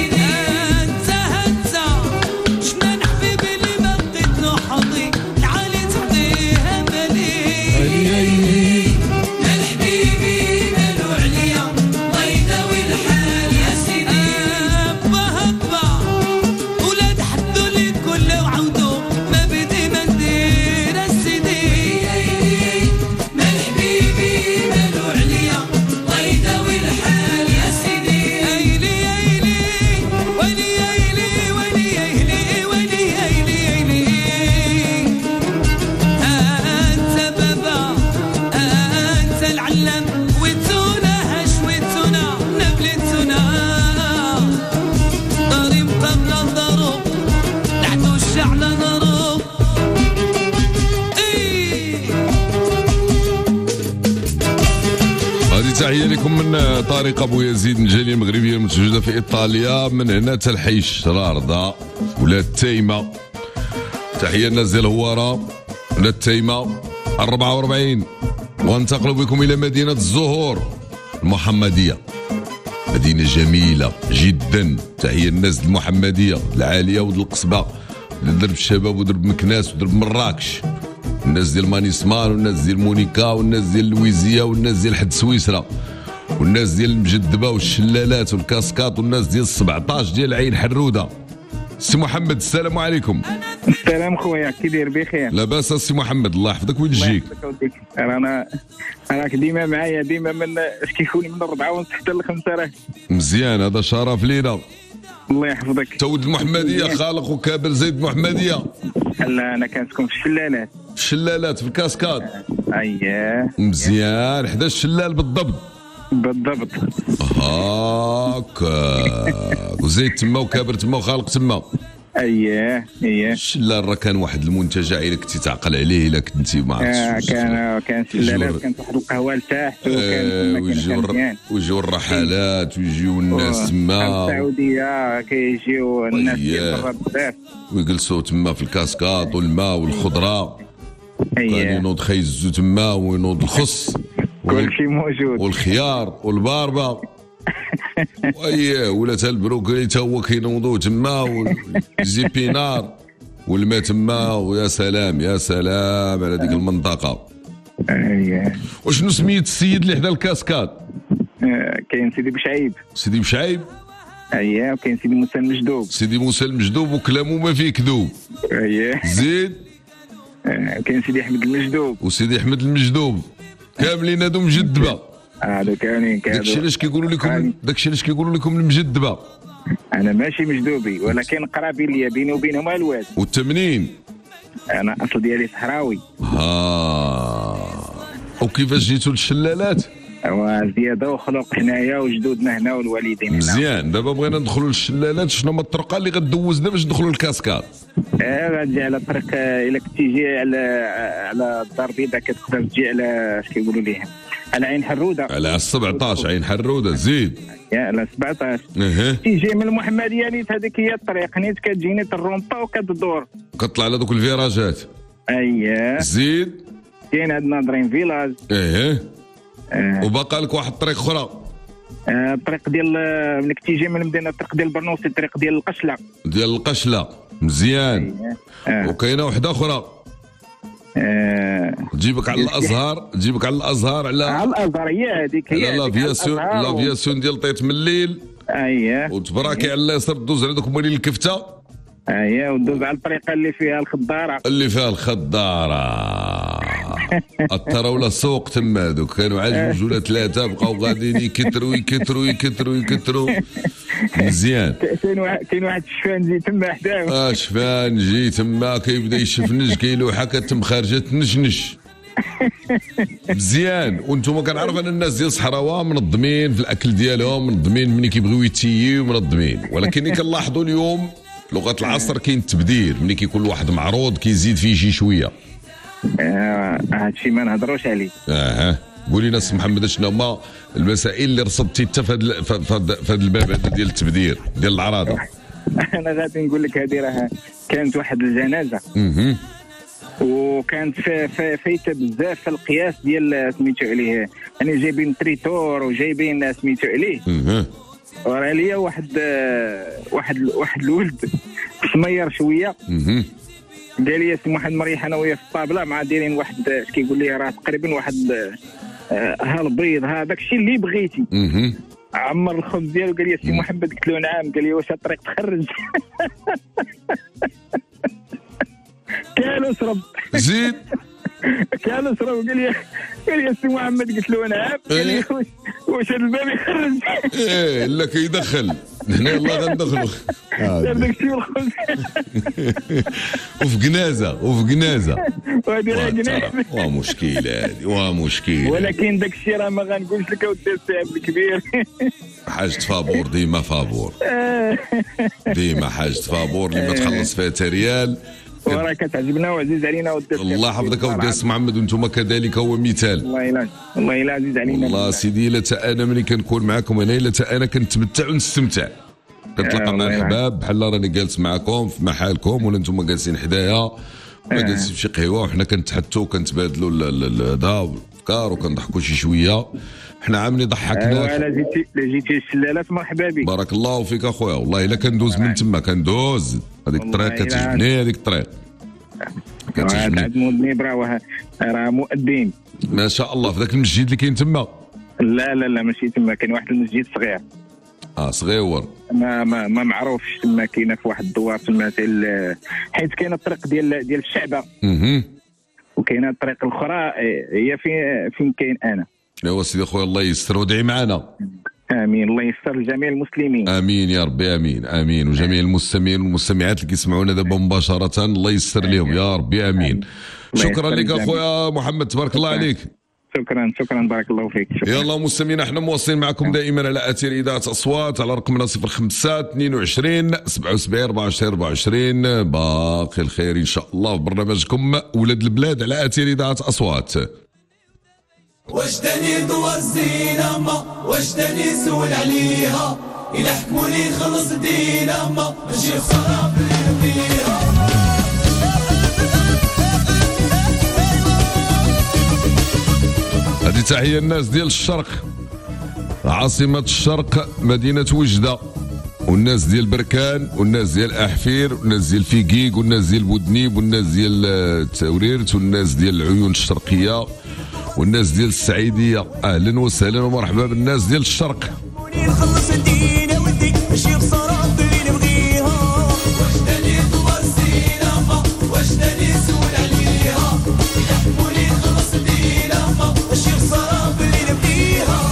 [SPEAKER 3] تحية لكم من طارق أبو يزيد من الجالية المغربية المتواجدة في إيطاليا من هنا حتى الحيش رارضة ولا التايمة. تحية الناس ديال الهوارة ولا التايمة أربعة وأربعين. وانتقل بكم إلى مدينة الزهور المحمدية مدينة جميلة جدا. تحية الناس المحمدية العالية ودرب القصبة درب الشباب ودرب مكناس ودرب مراكش الناس ديال مانيسمان والناس ديال مونيكا والناس ديال لويزيا والناس ديال حد سويسرا والناس ديال المجدبه والشلالات والكاسكات والناس ديال سبعطاش ديال عين حروده. سي محمد السلام عليكم.
[SPEAKER 13] السلام خويا كي داير بخير؟
[SPEAKER 3] لاباس السي محمد الله يحفظك وين تجيك؟
[SPEAKER 13] انا راك ديما معايا ديما من اش كيكون من الربعه ونص حتى الخمسه راه
[SPEAKER 3] مزيان هذا شرف لينا.
[SPEAKER 13] الله يحفظك.
[SPEAKER 3] تولد المحمديه خالق وكابر زيد المحمديه.
[SPEAKER 13] لا انا كنسكن في الشلالات.
[SPEAKER 3] في الشلالات في الكاسكاد.
[SPEAKER 13] اييه
[SPEAKER 3] مزيان حدا الشلال بالضبط.
[SPEAKER 13] بالضبط
[SPEAKER 3] هاكا وزيد تما وكابر تما وخالق تما.
[SPEAKER 13] اييه اييه
[SPEAKER 3] الشلال راه كان واحد المنتجع الا كنتي تعقل عليه الا كنتي ما عرفتش.
[SPEAKER 13] آه كان كان شلالات كانت واحد القهوه لتحت وكان
[SPEAKER 3] ويجيو ويجيو الرحلات ويجيو الناس تما
[SPEAKER 13] السعوديه كيجيو الناس ديال برا بزاف
[SPEAKER 3] ويجلسوا تما في الكاسكاط والماء والخضره.
[SPEAKER 13] اييه
[SPEAKER 3] كان ينوض خيزو تما وينوض الخص
[SPEAKER 13] كل شيء موجود
[SPEAKER 3] والخيار والباربه اييه ولا تا البروكلي تا هو كينوضوا تما والزيبينار والماء تما ويا سلام يا سلام على ديك المنطقه.
[SPEAKER 13] اييه
[SPEAKER 3] وشنو سميت السيد اللي حدا الكاسكاد؟
[SPEAKER 13] آه كاين سيدي بشعيب.
[SPEAKER 3] سيدي بشعيب
[SPEAKER 13] اييه وكاين سيدي موسى المجدوب.
[SPEAKER 3] سيدي موسى المجدوب وكلامه ما فيه كذوب.
[SPEAKER 13] اييه
[SPEAKER 3] زيد
[SPEAKER 13] آه كاين سيدي احمد المجدوب.
[SPEAKER 3] وسيدي احمد المجدوب كاملين هادو مجدبه.
[SPEAKER 13] هادو كاملين كادو.
[SPEAKER 3] داكشي علاش كيقولوا لكم داكشي علاش كيقولوا لكم المجدبه.
[SPEAKER 13] انا ماشي مجدوبي ولكن قرابين ليا بيني وبينهم الواد.
[SPEAKER 3] والتمنين
[SPEAKER 13] انا اصل ديالي صحراوي.
[SPEAKER 3] ها وكيفاش جيتوا للشلالات؟
[SPEAKER 13] وزياده وخلق حنايا وجدودنا هنا والوالدين هنا.
[SPEAKER 3] مزيان دابا بغينا ندخلوا للشلالات شنو هما الطرقه اللي غدوزنا باش ندخلوا للكاسكاد؟
[SPEAKER 13] اه غتجي على طريق الا كنتي جي على على الدار البيضاء كتقدر تجي على اش كيقولوا ليه على عين حروده.
[SPEAKER 3] على سبعطاش عين حروده زيد.
[SPEAKER 13] يا على سبعطاش.
[SPEAKER 3] اها
[SPEAKER 13] تيجي من المحمديه نيت هذيك هي الطريق نيت كتجي نيت الرومبا وكتدور.
[SPEAKER 3] كطلع على دوك الفيراجات.
[SPEAKER 13] اييه
[SPEAKER 3] زيد.
[SPEAKER 13] كاين عندنا درين فيلاج.
[SPEAKER 3] ايه
[SPEAKER 13] آه.
[SPEAKER 3] وبقى لك واحد الطريق اخرى.
[SPEAKER 13] آه الطريق ديال ملي كتيجي من المدينه الطريق ديال برنوسي الطريق ديال القشله.
[SPEAKER 3] ديال القشله مزيان.
[SPEAKER 13] آه.
[SPEAKER 3] وكاينه وحده اخرى.
[SPEAKER 13] آه
[SPEAKER 3] تجيبك على الازهار تجيبك على الازهار على
[SPEAKER 13] على الازهر هي هذيك هي
[SPEAKER 3] لا لافياسيون لافياسيون ديال طيط من الليل.
[SPEAKER 13] اييه
[SPEAKER 3] وتبراكي على اليسار دوز على دوك مولين الكفته.
[SPEAKER 13] اييه ودوز على الطريقه اللي فيها الخضاره
[SPEAKER 3] اللي فيها الخضاره الطراوله السوق تما هذوك كانوا عاد جوج ولا ثلاثه بقاو غاديين يكثروا يكثروا يكثروا يكثروا مزيان.
[SPEAKER 13] كاين واحد كاين واحد الشفان جي تما حداه
[SPEAKER 3] اه شفان جي تما كيبدا يشفنج كيلوحه كتم خارجه تنشنش مزيان. وانتم كنعرف ان الناس ديال الصحراوه منظمين في الاكل ديالهم، منظمين ملي كيبغيو يتييو منظمين، ولكن اللي كنلاحظوا اليوم لغه العصر كاين التبديل، ملي كيكون واحد معروض كيزيد فيه شي شويه.
[SPEAKER 13] آه هادشي ما نهضروش عليه.
[SPEAKER 3] اه قولي لنا سي محمد شنو هما المسائل اللي رصدتي انت في هذا الباب هذا ديال التبديل ديال العراضه؟
[SPEAKER 13] انا غادي نقول لك هذه راه كانت واحد الجنازه
[SPEAKER 3] اها
[SPEAKER 13] وكانت فايته بزاف في القياس ديال سميتو عليه، يعني جايبين تريتور وجايبين سميتو عليه.
[SPEAKER 3] اها
[SPEAKER 13] وراه ليا واحد واحد واحد الولد سمير شويه.
[SPEAKER 3] اها
[SPEAKER 13] قال لي سي محمد مريح انا وياه في الطابله مع دايرين واحد اش كيقول لي راه تقريبا واحد ها البيض ها داك الشيء اللي بغيتي.
[SPEAKER 3] اها
[SPEAKER 13] عمر الخبز ديالو. قال لي سي محمد قلت له نعم. قال لي واش الطريق تخرج؟ كان اشرب
[SPEAKER 3] زيد
[SPEAKER 13] كان اشرب. قال لي قال لي سي محمد قلت له نعم. قال لي واش هذا الباب يخرج؟
[SPEAKER 3] ايه لا كيدخل هنا يلاه غندخلوا
[SPEAKER 13] دار داك الشيء والخبز
[SPEAKER 3] وفي جنازه وفي جنازه
[SPEAKER 13] وهذه راه جنازه
[SPEAKER 3] ومشكل هذه ومشكل.
[SPEAKER 13] ولكن داك الشيء راه ما غنقولش لك اودي السي الكبير.
[SPEAKER 3] حاجه فابور ديما فابور ديما حاجه فابور اللي ما تخلص فيها تا ريال
[SPEAKER 13] وراه كتعجبنا وعزيز علينا ودي
[SPEAKER 3] الله يحفظك اودي السي محمد. وانتم كذلك هو مثال.
[SPEAKER 13] الله الا الله الا عزيز علينا
[SPEAKER 3] والله سيدي. لا تا انا ملي كنكون معكم انا لا تا انا كنتمتع ونستمتع. كنتلاقى مع الحباب بحال راني جالس معكم في محلكم ولا انتم جالسين حدايا ولا جالسين في شي قهوه وحنا كنتحتوا وكنتبادلوا هذا الافكار وكنضحكوا شي شويه. حنا عاملين ضحكنا.
[SPEAKER 13] انا جيتي جيتي الشلالات مرحبا بك.
[SPEAKER 3] بارك الله فيك اخويا. والله الا كندوز من تما كندوز هذيك الطريق كتعجبني هذيك الطريق
[SPEAKER 13] كتعجبني. عاد مذنب راه راه مؤذن
[SPEAKER 3] ما شاء الله في ذاك المسجد اللي كاين تما.
[SPEAKER 13] لا لا لا ماشي تما كاين واحد المسجد صغير.
[SPEAKER 3] اه صغيور
[SPEAKER 13] ما ما ما معروفش تما كاينه في واحد الدوار تما حيت كاينه الطريق ديال ديال الشعبه.
[SPEAKER 3] اها
[SPEAKER 13] وكاينه الطريق الاخرى هي فين فين كاين انا.
[SPEAKER 3] ايوا سيدي خويا الله يستر وادعي معنا.
[SPEAKER 13] امين الله يستر لجميع المسلمين.
[SPEAKER 3] امين يا ربي امين امين. وجميع المستمعين والمستمعات اللي كيسمعونا دابا مباشره الله يستر لهم يا ربي امين. شكرا لك اخويا محمد تبارك الله عليك.
[SPEAKER 13] شكرا شكرا بارك الله فيك.
[SPEAKER 3] يلا مستمعينا احنا مواصلين معكم دائما على اثير اذاعه اصوات على رقمنا صفر خمسة اثنين وعشرين سبعة وسبعين أربعة وعشرين أربعة وعشرين. باقي الخير ان شاء الله في برنامجكم ولاد البلاد على اثير اذاعه اصوات.
[SPEAKER 15] وجدني ضوى الزينة ما وجدني سول عليها إلا حكموني خلص دينا ما ماشي خسارة في فيها.
[SPEAKER 3] هذه تحية الناس ديال الشرق عاصمة الشرق مدينة وجدة والناس ديال بركان والناس ديال أحفير والناس ديال فيقيق والناس ديال بودنيب والناس ديال التوريرت والناس ديال العيون الشرقية والناس ديال السعيدية. أهلا وسهلا ومرحبا بالناس ديال الشرق.
[SPEAKER 15] نخلص الدين ودي ماشي خسارة اللي نبغيها. وجدني ضوى الزينة ما وجدني سول عليها يحكموني خلص الدين ما ماشي خسارة اللي نبغيها.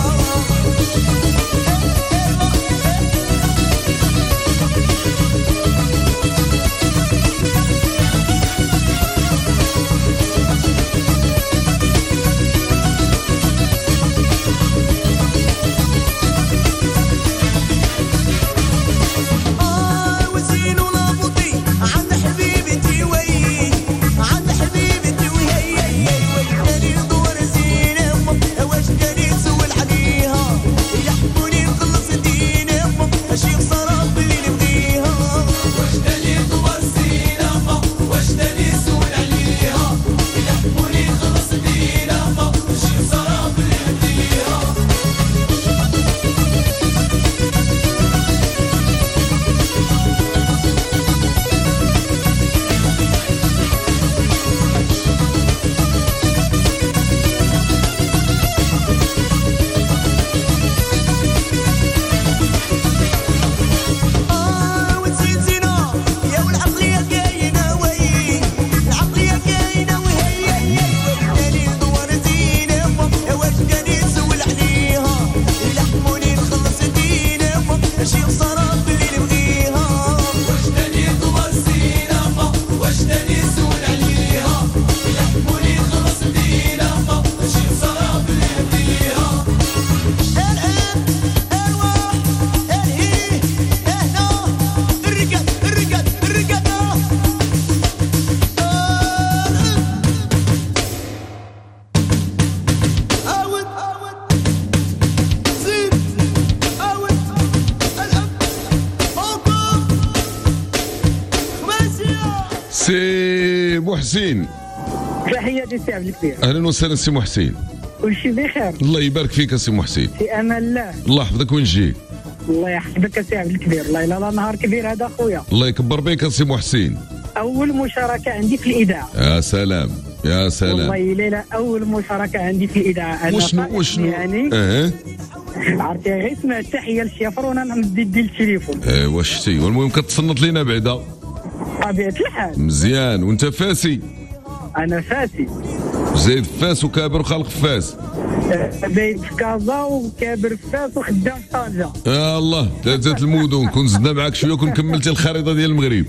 [SPEAKER 3] سي محسن.
[SPEAKER 16] تحياتي سي عبد الكبير.
[SPEAKER 3] اهلا وسهلا سي محسن.
[SPEAKER 16] كل شيء بخير.
[SPEAKER 3] الله يبارك فيك سي محسن.
[SPEAKER 16] في امان الله.
[SPEAKER 3] الله يحفظك وين تجي.
[SPEAKER 16] الله يحفظك سي عبد الكبير. الله لا لا نهار كبير هذا خويا.
[SPEAKER 3] الله يكبر بك سي محسن.
[SPEAKER 16] اول مشاركه عندي في الاذاعه.
[SPEAKER 3] يا سلام يا سلام.
[SPEAKER 16] والله ليلى اول مشاركه عندي في الاذاعه.
[SPEAKER 3] وشنو وشنو
[SPEAKER 16] يعني
[SPEAKER 3] اه
[SPEAKER 16] عرفتي غير سمعت تحيه للشيفر وانا نمد يدي التليفون.
[SPEAKER 3] اه واش شتي والمهم كتصنت لينا بعدا.
[SPEAKER 16] طبيعه الحال.
[SPEAKER 3] مزيان. وانت فاسي؟
[SPEAKER 16] انا فاسي.
[SPEAKER 3] زايد فاس وكابر وخالق فاس.
[SPEAKER 16] زايد في كازا وكابر في فاس وخدام في طنجه.
[SPEAKER 3] يا الله ثلاثه المدن. كون زدنا معاك شويه كون كملتي الخريطه ديال المغرب.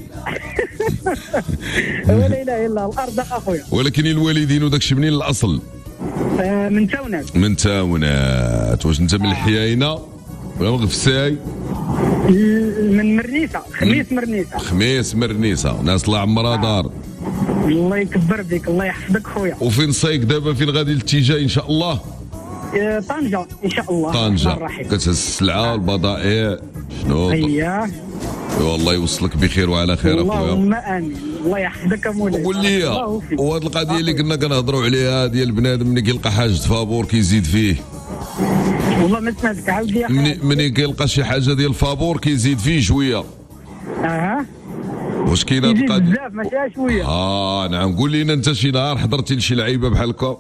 [SPEAKER 16] ولا اله الا الله الارزاق اخويا.
[SPEAKER 3] ولكن الوالدين وداك الشيء منين الاصل؟
[SPEAKER 16] آه من تاونات.
[SPEAKER 3] من تاونات. واش انت من الحياينه ولا من غفساي؟
[SPEAKER 16] من مرنيسه. خميس مرنيسه.
[SPEAKER 3] خميس مرنيسه. ناس الله عمرها دار.
[SPEAKER 16] الله يكبر بك. الله يحفظك خويا.
[SPEAKER 3] وفين صايك دابا؟ فين غادي الاتجاه ان شاء الله؟
[SPEAKER 16] آه طنجه ان شاء الله.
[SPEAKER 3] طنجه كتهز السلعه والبضائع شنو؟
[SPEAKER 16] اييه
[SPEAKER 3] والله يوصلك بخير وعلى خير اخويا.
[SPEAKER 16] اللهم امين. الله يحفظك مولاي.
[SPEAKER 3] قول لي وهاد القضيه اللي كنا كنهضروا عليها ديال بنادم ملي كيلقى حاجه فابور كيزيد فيه.
[SPEAKER 16] والله ما سمعتك عاود لي.
[SPEAKER 3] ملي ملي كيلقى شي حاجه ديال فابور كيزيد فيه شويه.
[SPEAKER 16] اها
[SPEAKER 3] واش كاين هاد القضيه؟
[SPEAKER 16] بزاف ماشي شويه.
[SPEAKER 3] اه نعم. قول لينا انت شي نهار حضرتي لشي لعيبه بحال هكا؟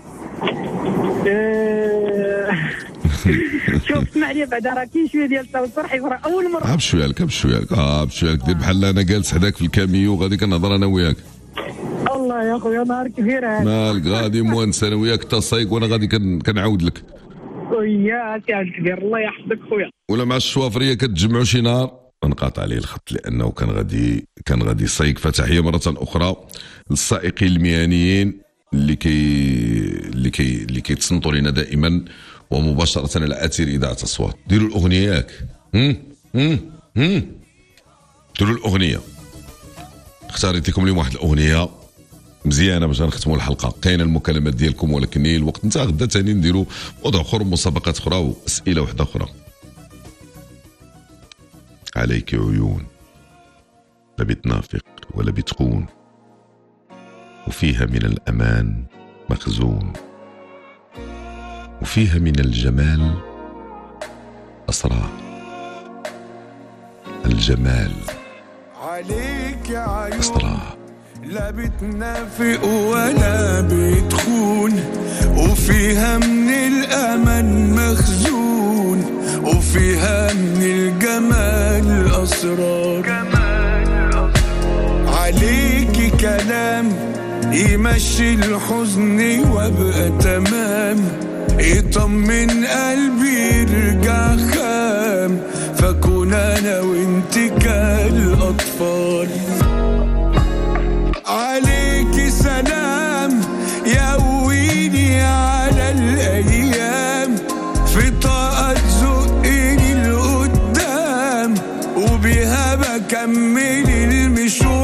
[SPEAKER 16] شوف اسمع لي بعدا راه كاين شويه ديال التوتر حيت راه اول مره.
[SPEAKER 3] ها بشويه لك بشويه لك اه بشويه لك. دير بحال انا جالس حداك في الكاميو غادي كنهضر انا وياك.
[SPEAKER 16] الله يا خويا نهار كبير هذا.
[SPEAKER 3] مالك غادي موانس انا وياك تصايق وانا غادي كنعاود لك.
[SPEAKER 16] ويا سي عبد الكبير الله يحفظك خويا.
[SPEAKER 3] ولا مع الشوافريه كتجمعوا شي نهار. انقطع عليه الخط لانه كان غادي كان غادي يصايق. فتحيه مره اخرى للسائقين المهنيين اللي كي اللي كي اللي كيتصنتوا لنا دائما ومباشره على اثير اذاعه اصوات. ديروا الاغنيه ياك. هم هم هم ديروا الاغنيه. اختاريت لكم اليوم واحد الاغنيه مزيانه باش نختموا الحلقه. كاينه المكالمات ديالكم ولكن الوقت نتا غدا ثاني نديروا وضع اخر مسابقات اخرى واسئله وحده اخرى. عليك عيون لا بتنافق ولا بتخون وفيها من الأمان مخزون وفيها من الجمال أسرار. الجمال
[SPEAKER 15] عليك يا عيون
[SPEAKER 3] أسرار.
[SPEAKER 15] لا بتنافق ولا بتخون وفيها من الأمان مخزون وفيها من الجمال أسرار. عليك كلام يمشي الحزن وابقى تمام يطمن قلبي يرجع خام فكون انا وانت كالاطفال. عليك سلام يقويني على الايام في طاقة تزقني لقدام وبيها بكمل المشوار.